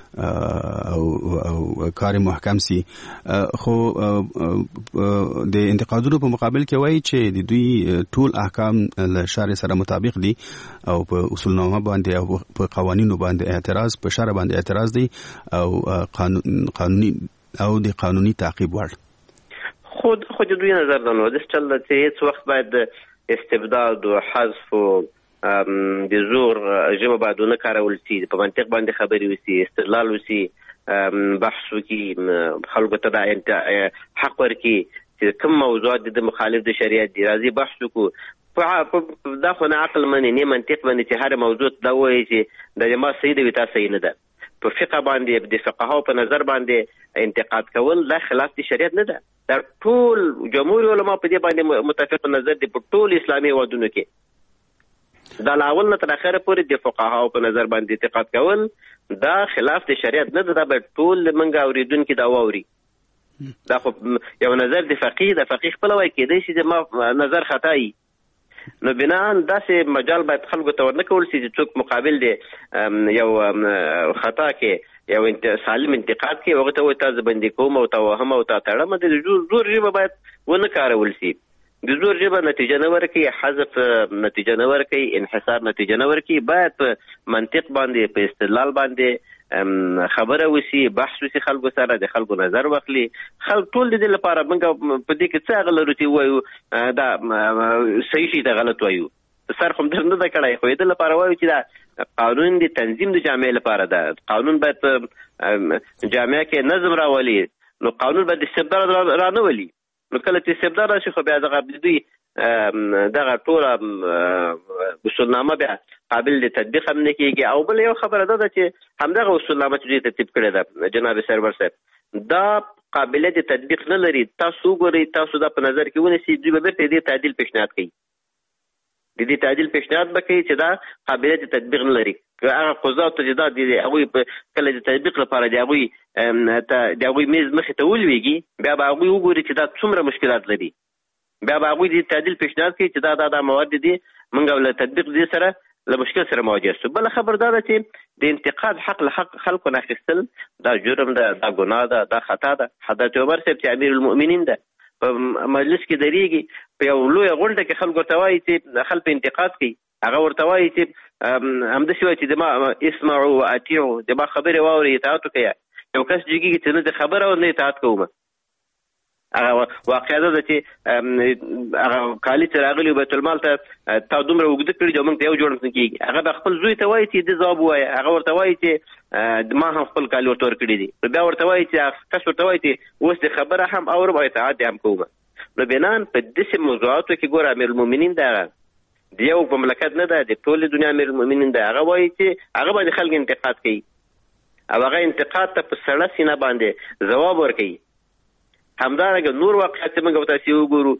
او کار محکم سي، خو د انتقادونو په مقابل کې وایي چې د دوی ټول احکام له شرع سره مطابق دي او په اصولنامه باندې او په قوانینو باندې اعتراض، په شرع باندې اعتراض دي او قانوني او د قانوني تعقیب وړ. خود د دوی نظر ده نو د چل چې هیڅ وخت باید استبداد او حذف او د زور ژبه باید ونه کارول شي، په منطق باندې خبرې وشي، استدلال وشي، بحث وکړي، خلکو ته دا حق ورکړي چې کوم موضوعات د مخالف د شریعت دي، راځي بحث وکړو. دا خو نه عقل مني، نه منطق باندې چې هر موضوع دا وایي چې د جما صحیح دی تا صحیح نه ده. په فقه باندې د فقهاو په نظر باندې انتقاد کول دا خلاف د شریعت نه ده. دا ټول جمهور علما په دې باندې متفق نظر دي په ټول اسلامي هیوادونو کې. دا لاول نه تر اخره پورې د فقهاو په نظر باندې انتقاد کول دا خلاف د شریعت نه ده. دا به ټول منګه اوریدونکو دا واوري. دا خو یو نظر د فقيه خپل وای کېدای شي د ما نظر خطای. نو بنان داسې مجال باید خلکو ته ورنه کول شي چې څوک مقابل دی یو خطا کې یو سالم انتقاد کې هغه ته وایي تاسو باندې کوم او توهم او تړم د زور ژبه باید ونه کارول شي. د زور ژبه نتیجه نه ورکوي، حذف نتیجه نه ورکوي، انحصار نتیجه نه ورکوي. باید په منطق باندې، په استدلال باندې خبره وشي، بحث وشي، خلکو سره د خلکو نظر واخلي. خلک ټول د دې لپاره موږ په دې کې څه هغه لرو چې وایو دا صحیح شي دا غلط وایو، سر خو در نه ده کړی، خو د لپاره وایو چې دا قانون د تنظیم د جامعې لپاره ده. قانون باید جامعه کې نظم راولي، نو قانون باید استبداد را نه ولي. نو کله چې استبداد راشي خو بیا دغه دوی دغه ټوله اصولنامه بیا قابل د تطبیق هم نه کېږي. او بل یو خبره ده چې همدغه اصولنامه چې دوی ترتیب کړې ده جناب سرور صاحب دا قابلیت د تطبیق نه لري. تاسو وګورئ، تاسو دا په نظر کې ونیسئ، دوی به بیرته دې تعدیل پیشنهاد کوي. د دې تعدیل پیشنهاد به کوي چې دا قابلیت د تطبیق نه لري. که هغه قضات چې دا د هغوی کله د تطبیق لپاره د هغوی میز مخې ته ولویږي، بیا به هغوی وګوري چې دا څومره مشکلات لري. بیا به هغوی د تعدیل پیشنهاد کوي چې دا مواد دي موږ له تطبیق دې سره له مشکل سره مواجه شو. بل خبر دا ده چې د انتقاد حق له حق خلکو نه اخیستل دا جرم ده، دا ګناه ده، دا خطا ده. حضرت عمر صاحب چې امیر المؤمنین ده په مجلس کې درېږي، په یو لوی غونډه کې خلکو ورته وایي چې خلک انتقاد کوي، هغه ورته وایي چې همداسې وایي چې د ما اسمعوا واطیعوا، د ما خبرې واورئ اطاعت وکړئ. یو کس جګېږي چې نه د خبره او نه اطاعت کوم. هغه واقعه ده چې هغه کالي چې راغلي بیت المال ته تا دومره اوږده کړي چې موږ ته یو جوړ نه کېږي. هغه به خپل زوی ته وایي چې د ځواب ووایه، هغه ورته وایي چې ما هم خپل کالي ورته ورکړي دي، بیا ورته وایي چې کس ورته وایي چې اوس د خبره هم اورم او اطاعت هم کوم. نو بنان په داسې موضوعاتو کې ګوره امیر المؤمنین ده، د یو مملکت نه ده، د ټولې دنیا امیر المؤمنین ده. هغه وایي چې هغه باندې خلک انتقاد کوي او هغه انتقاد ته په سړه سینه باندې ځواب ورکوي. همدارنګه نور واقعات چې موږ تاسو وګورو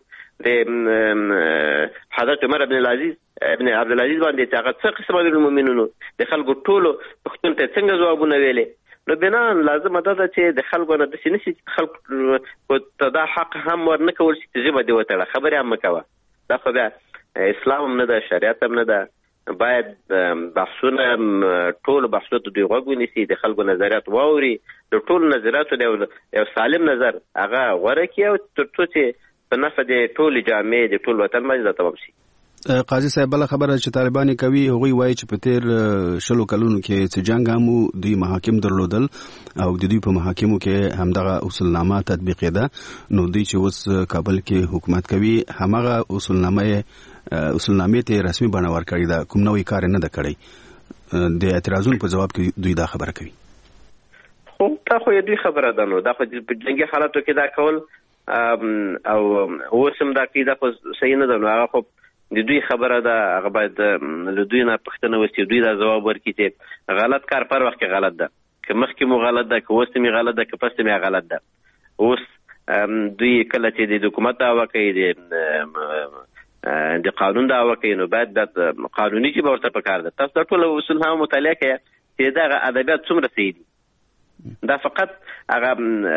د حضرت عمر ابن عبدالعزیز باندې چې هغه څه قسم امیر المؤمنینو د خلکو ټولو پښتون ته څنګه ځوابونه ویلې. نو بنان لازم ده چې د خلکو نه داسې نشي چې خلکو ته دا حق هم ورنه کول شي چې ژبه دې وتړه، خبرې هم مه کوه. دا خو بیا اسلام هم نه ده، شریعت هم نه ده. باید بحثونه ټول بحثونه دوی غوږ ونیسي، د خلکو نظریات واوري، د ټول نظریاتو یو سالم نظر هغه غوره کړي او تر څو چې په نفع د ټول جامعې د ټول وطن باندې دا تمام شي. قاضي صاحب، بل خبره چې طالبان کوي هغوی وایي چې په تیر 20 کلونو کې چې جنگ هم دوی محاکم درلودل او د دوی په محاکمو کې همدغه اصولنامه تطبیقېده. نو دوی چې اوس کابل کې حکومت کوي همغه اصولنامې ته رسمي بڼه ورکړې ده، کوم نوې کار نه ده کړی. د اعتراضونو په جواب کې دوی دا خبره کوي. خو دا خو دوی خبره ده، نو دا خو په جنگي حالاتو کې دا کول او اوس هم دا کوي، دا خو صحیح نه ده. نو هغه خو د دوی خبره ده، هغه باید له دوی نه پوښتنه وشي، دوی دا ځواب ورکړي چې غلط کار پر وخت کې غلط ده. که مخکې مو غلط ده، که اوس مې غلط ده، که پس مې غلط ده. اوس دوی کله چې د حکومت دعوه کوي، د قانون دعوه کوي، نو باید د قانوني ژبه ورته پکار ده. تاسو دا ټول اصول هم مطالعه کړئ چې دغه ادبیات څومره صحیح دي. دا فقط هغه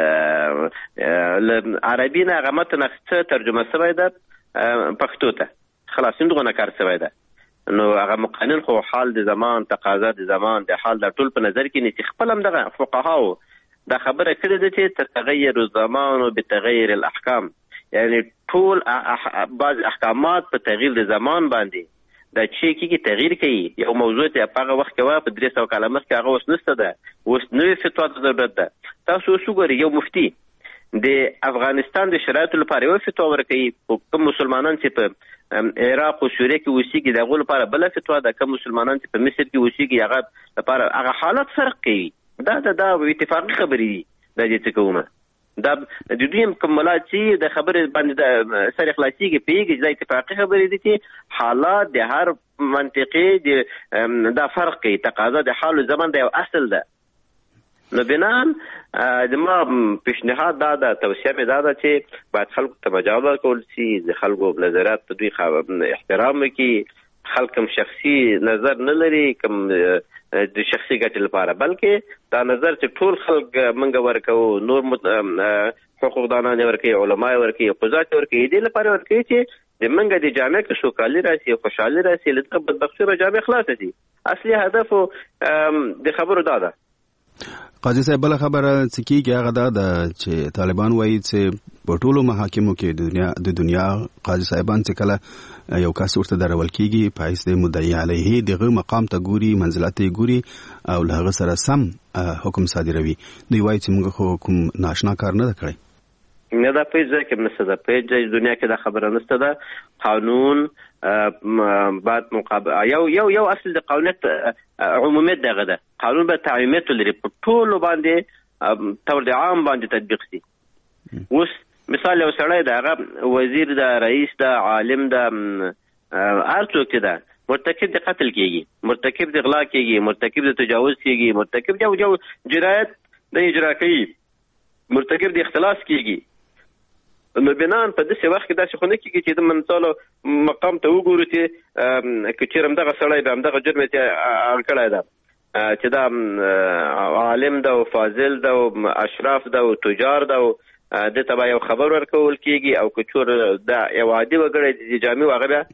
عربي نه هغه متن څه ترجمه شوی ده پښتو ته، خلاص همدغه کار شوی ده. نو هغه مقنن خو حال د زمان، تقاضا د زمان، د حال د ټول په نظر کې نیسي. خپل هم دغه فقهاو دا خبره کړې ده چې تغیر الزمان بتغیر الاحکام، یعنی ټول بعض احکامات په تغیر د زمان باندې دا چې کېږي تغیر کوي. یو موضوع ته په هغه وخت کې په 300 کاله مخکې هغه اوس نشته ده، اوس نوې فتوا ته ضرورت ده. تاسو اوس وګورئ، یو مفتي د افغانستان د شرایطو لپاره یو فتوا ورکوي، کوم مسلمانان چې په عراق او سوریه کې اوسېږي د هغو لپاره بله فتوا ده، کوم مسلمانان چې په مصر کې اوسېږي هغه لپاره هغه حالت فرق کوي. دا اتفاقي خبرې دي. دا دې څه کومه دا د دوی مکملات چې د خبرې باندې سر خلاصيږي پیږي، دا اتفاقي خبرې دي چې حالات د هر منطقې دا فرق کوي. تقاضا د حال او زمان د یو اصل ده. نو بنان د ما پیشنهاد دا ده، توصیه مې دا ده چې باید خلکو ته مجال ورکول شي، د خلکو نظرات په دوی احترام وکړي. خلک هم شخصي نظر نه لري کوم د شخصي ګټې لپاره، بلکې دا نظر چې ټول خلک موږ ورکوو، نور حقوقدانان ورکوي، علما ورکوي، قضات ورکوي، دې لپاره ورکوي چې د موږ د جامع کې سوکالي راشي، خوشحالي راشي، له دغه بدبختۍ به جامع خلاصه شي. اصلي هدف د خبرو دا ده. قاضي صاحب بل خبره چې کیږي هغه دا ده چې طالبان وایي چې په ټولو محاکمو کې د دنیا قاضي صاحبان چې کله یو کس ورته درول کیږي په حیث د مدعي علیه دغه مقام ته ګوري، منزلت یې ګوري او له هغه سره سم حکم صادروي. دوی وایي چې موږ خو کوم ناشنا کار نه کړی. نه دا پیژه کې نشته ده، پیژه دنیا کې دا خبره نشته ده. قانون بعد مقابل یو اصل د قانونیت عمومیت دغه ده. قانون به تعمیمیت لري، په ټولو باندې تور د عام باندې تطبیق شي. اوس مثال یو سړی ده، هغه وزیر ده، رئیس ده، عالم ده، هر څوک چې ده مرتکب د قتل کېږي، مرتکب د غلا کېږي، مرتکب د تجاوز کېږي، مرتکب د یو جنایت د اجرا کوي، مرتکب د اختلاس کېږي. نو بنان په داسې وخت کې داسې خو نه کېږي چې د منصالو مقام ته وګورو چې که چېرې همدغه سړی به همدغه جرم یې کړی ده چې دا عالم ده او فاضل ده او اشراف ده او تجار ده او دې ته به یو خبر ورکول کېږي، او که چور دا یو عادي وګړی د جامع هغه بیا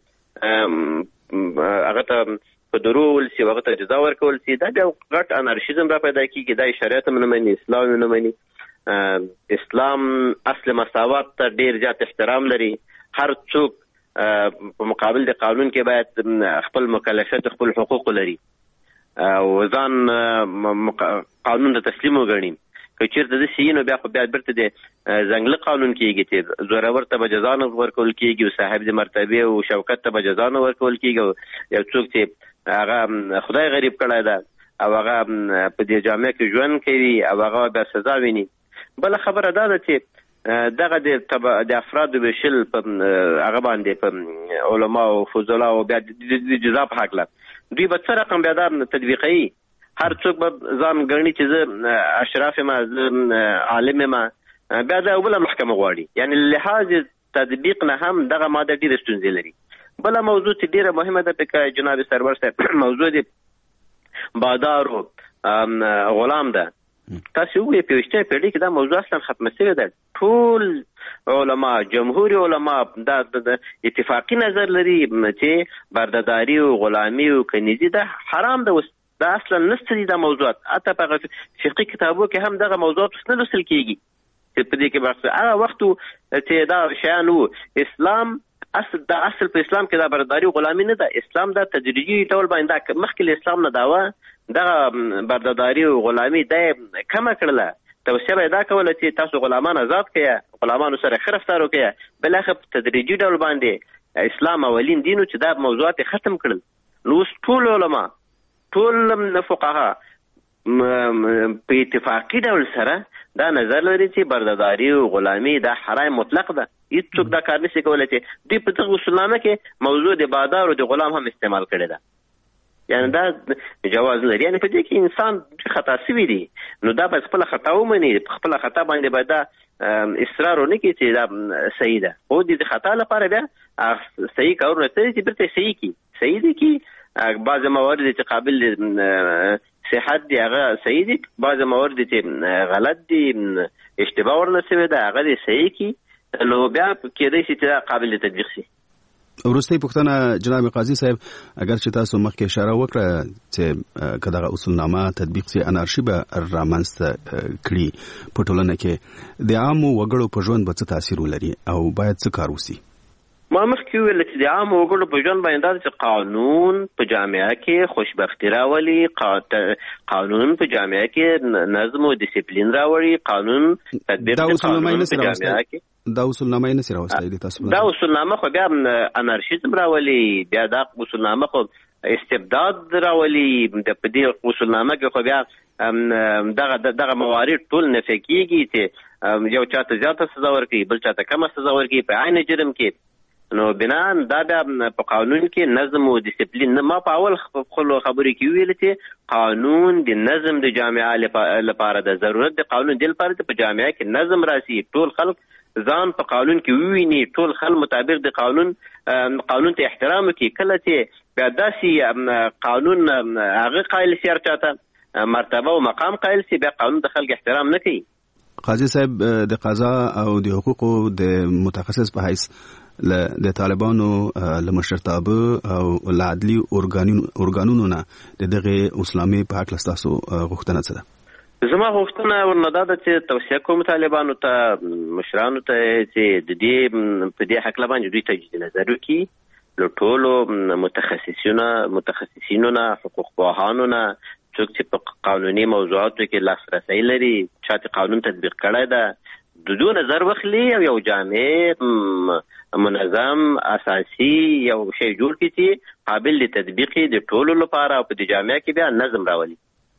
هغه ته په درول شي، هغه ته جزا ورکول شي. دا بیا غټ انارشیزم را پیدا کېږي. دا شریعت هم نه مني، اسلام نه مني. اسلام اصل مساوات ته ډیر زیات احترام لري. هر څوک په مقابل د قانون کې باید خپل مکلفیت، خپل حقوق لري او ځان قانون ته تسلیم وګڼي. که چیرته د سینو بیا خو بیا برته د ځنګل قانون کېږي چې زورور ته به جزا نه ورکول کېږي، او صاحب د مرتبه او شوکت ته به جزا نه ورکول کېږي. یو څوک چې هغه خدای غریب کړی ده او هغه په دې جامع کې ژوند کوي او هغه بیا سزا ویني. بل خبره دا ده چې دغه د افرادو ویشل په هغه باندې په علما او فضلا او بیا د جزا په حق له دوی به څه رقم بیا دا تطبیقوي. هر څوک به ځان ګڼي چې زه اشراف یم، زه عالم یم، بیا دا بله محکمه غواړي. یعنی لحاظ تطبیق نه هم دغه ماده ډېرې ستونزې لري. بله موضوع چې ډېره مهمه ده پکې جناب سرور صاحب، موضوع د بادار او غلام ده. تاسو وګورئ په 20 پیړۍ کې دا موضوع اصلا ختمه شوې ده. ټول علما، جمهوری علما دا اتفاقی نظر لري چې بردهداری او غلامی او کنیزي دا حرام ده. دا اصلا نشته دي دا موضوعات. حتی په فقهي کتابو کې هم دغه موضوعات نه لوستل کېږي چې په دې کې بحث هغه وخت چې دا شیان وو. اسلام اصل په اسلام کې دا بردهداری او غلامی نه ده. اسلام دا تدریجي ډول باندې مخکې له اسلام نه داوه دغه بردهداری او غلامی دا کمه کړله. توصیه به دا کوله چې تاسو غلامان آزاد کړئ، غلامانو سره ښه رفتار وکړئ. بلاخره په تدریجي ډول باندې اسلام اولین دینو چې دا موضوعات ختم کړل. نو اوس ټول علما، ټول فقها په اتفاقي ډول سره دا نظر لري چې بردهداری او غلامی دا حرام مطلق ده. هیڅوک دا کار نشي کولی چې دوی په دغه اصولنامه کې موضوع د بادار او د غلام هم استعمال کړی ده. یعنی دا جواز لري. یعنی په دې کې انسان خطا شوی دی نو دا به خپل خطا ومني، خپل خطا باندې به دا اصرار ونه کوي چې دا صحیح ده. خو د خطا لپاره بیا صحیح کارونه چې بیرته صحیح دي کې بعض موارد چې قابل صحت دی هغه صحیح دي، بعض موارد چې غلط دي اشتباه ورنسوي ده هغه دي صحیح کې، نو بیا کېدای شي چې قابل تطبیق شي. وروستۍ پوښتنه جناب قاضي صاحب، اگر چې تاسو مخکې اشاره وکړه چې کداغه اصولنامه تطبیق سي انارشي به رامنځته کړي په ټولنه کې د عامو وګړو په ژوند به څه تاثیر ولري او باید څه کار وشي؟ ما مخکې ویل چې د عامو وګړو په ژوند باندې چې قانون په جامعه کې خوشبختي راولي، قانون په جامعه کې نظم او ډیسپلین راوړي، قانون تدبیر د قانون په جامعه کې دا اصولنامه نه سره واستای دي تاسو. دا اصولنامه خو بیا انارشیزم راولي، بیا دا اصولنامه خو استبداد راولي. د پدې اصولنامه کې خو بیا دغه موارد ټول نفي کیږي چې یو چاته زیاته سزا ورکړي بل چاته کمه سزا ورکړي په عین جرم کې. نو بنان دا په قانون کې نظم او ډیسپلین، ما په اول خبرې کې ویل چې قانون د نظم د جامعه لپاره د ضرورت د قانون د لپاره په جامعه کې نظم راسي، ټول خلک ځان په قانون کې وویني، ټول خل مطابق د قانون ته احترام کوي. کله چې بیا داسې قانون هغه قائل سي چاته مرتبه او مقام قائل سي، بیا قانون د خلک احترام نه کوي. قاضي صاحب د قضا او د حقوقو د متخصص په حیث د طالبانو له مشرتابه او عدلي ارګانونو نه دغه اسلامي په حق لستاسو غوښتنه څه ده؟ زما غوښتنه ورنه ده چې توصیه کوم طالبانو ته، مشرانو ته چې د دې په دې حق باندې دوی تجدید نظر وکړي، له ټولو متخصصینو نه، حقوق پوهانو نه، څوک چې په قانوني موضوعاتو کې لاسرسی لري، چاته قانون تطبیق کړی ده، د دوی نظر واخلي او یو جامع منظم اساسي یو شی جوړ کړي چې قابل لتطبیق د ټولو لپاره او په دې جامعه کې بیا نظم راولي.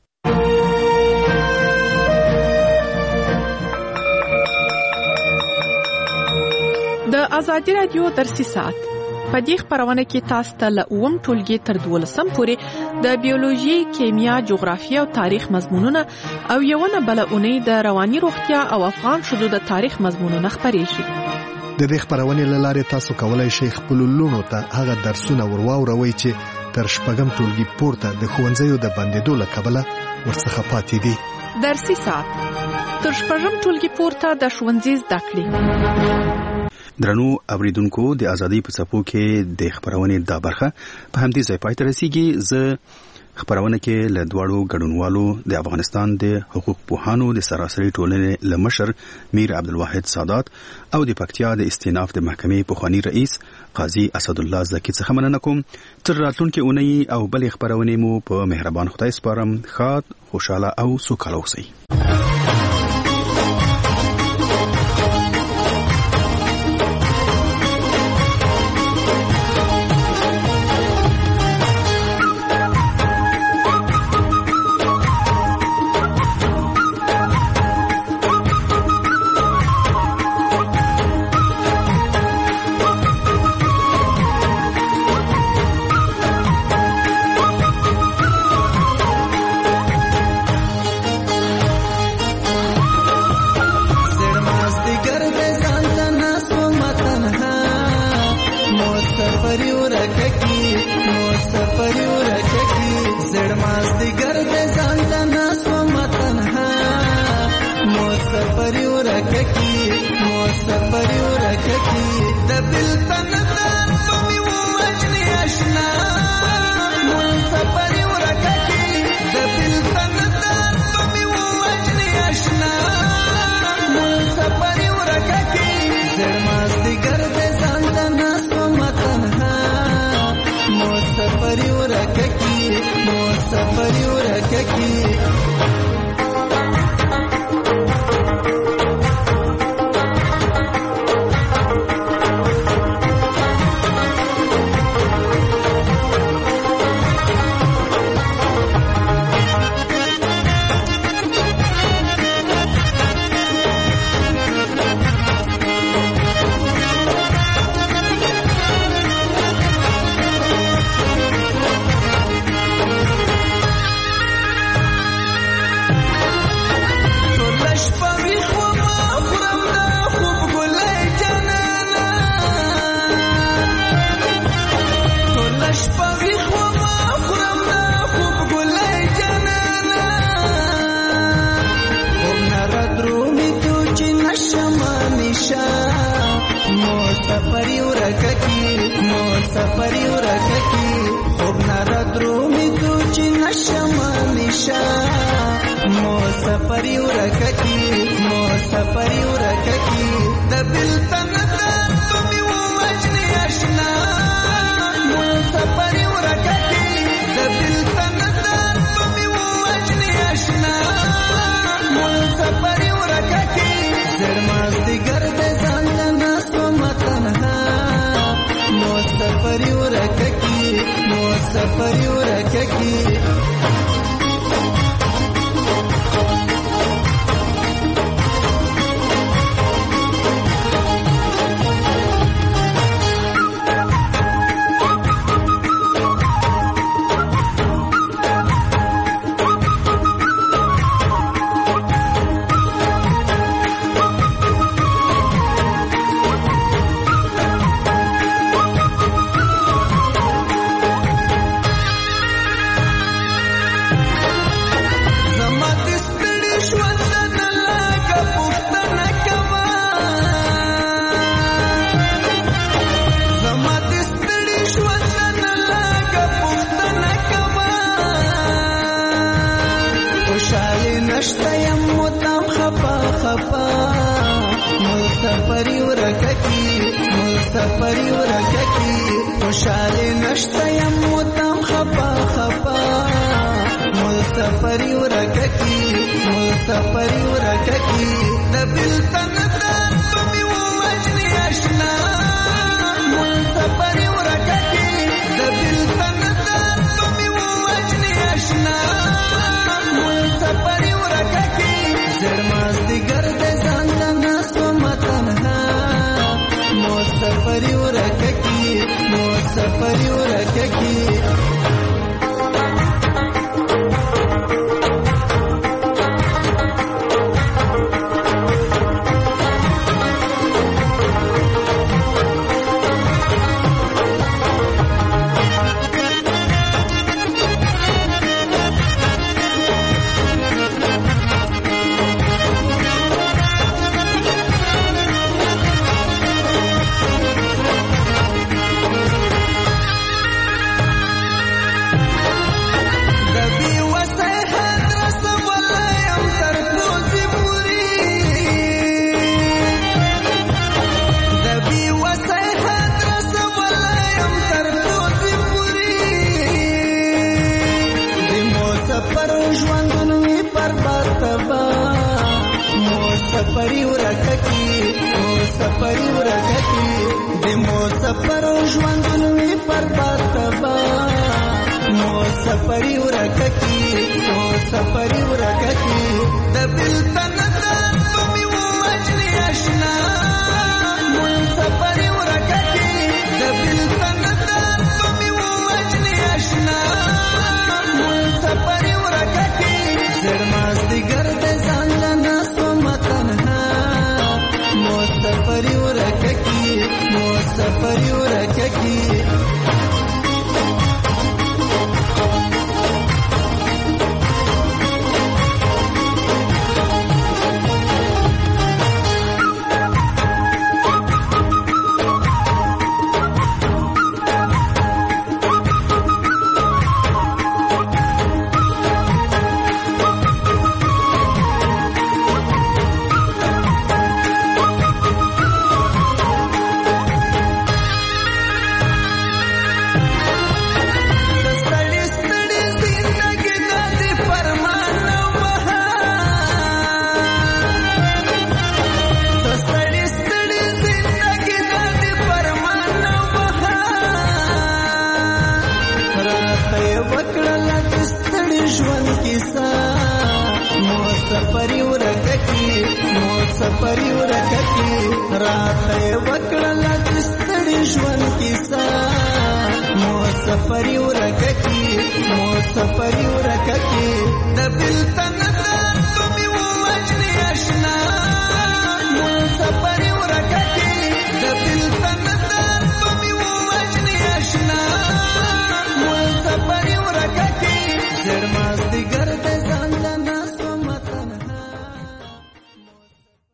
د ازادي رادیو درسي ساعت په دې خبرونه کې تاسو ته له اوم ټولګي تر 12 پورې د بیولوژي، کیمیا، جغرافیه او تاریخ مضمونونه او یوونه بلونه د رواني روغتیا او افغان شذو د تاریخ مضمونونه خبرې شي. د دې خبرونه لاره تاسو کولای شئ خپل لونو ته هغه درسونه ورواوروي چې تر شپږم ټولګي پورته د ښوونځیو د بندیدو له کبله ورڅخه پاتې دي. درسي ساعت تر شپږم ټولګي پورته د ښوونځي زده کړې. درنو اوریدونکو، د ازادي په څپو کې د خبرونې دا برخه په همدې ځای پای ته رسیږي. زه خبرونه کې له دواړو ګډونوالو د افغانستان د حقوق پوهانو د سراسري ټولنې لمشر میر عبدالواحد سادات او د پکتیا د استیناف د محکمې پخوانی رئیس قاضي اسد الله زکی څخه مننه کوم. تر راتلونکي اونۍ او بلې خبرونه مو په مهربان خدای سپارم. ښاد، خوشاله او سوکاله اوسئ. سفری ورککی مو سفری ورککی دبل تنتا تمی وجنی اشنا مو سفری ورککی دبل تنتا تمی وجنی اشنا مو سفری ورککی زرماز دیگر د ځان ناس متنها مو سفری ورککی مو سفری ورککی سفری ورککی مسافری ورککی خوشالی نشته یم مدام خفا خفا مسافری ورککی مسافری ورککی د بلتن دار تمی وجنی اشنا مسافری ورککی د بلتن دار تمی وجنی اشنا مسافری ورککی زرماز دیگر د ځان سفری ورککی مو سفری ورککی سفری ورککی مو سفری ورککی د مو سفر ژوندون وی پر باتبا مو سفری ورککی مو سفری ورککی د بلتن دار تمی وجنی اشنا مو سفری ورککی د بلتن دار تمی وجنی اشنا مو سفری ورککی زرماز دیگر د ځان ناس سفری ورککی مو سفری ورککی سفری ورککی رات وکړه دستړي ژوند کیسه مو سفری ورککی د بلتن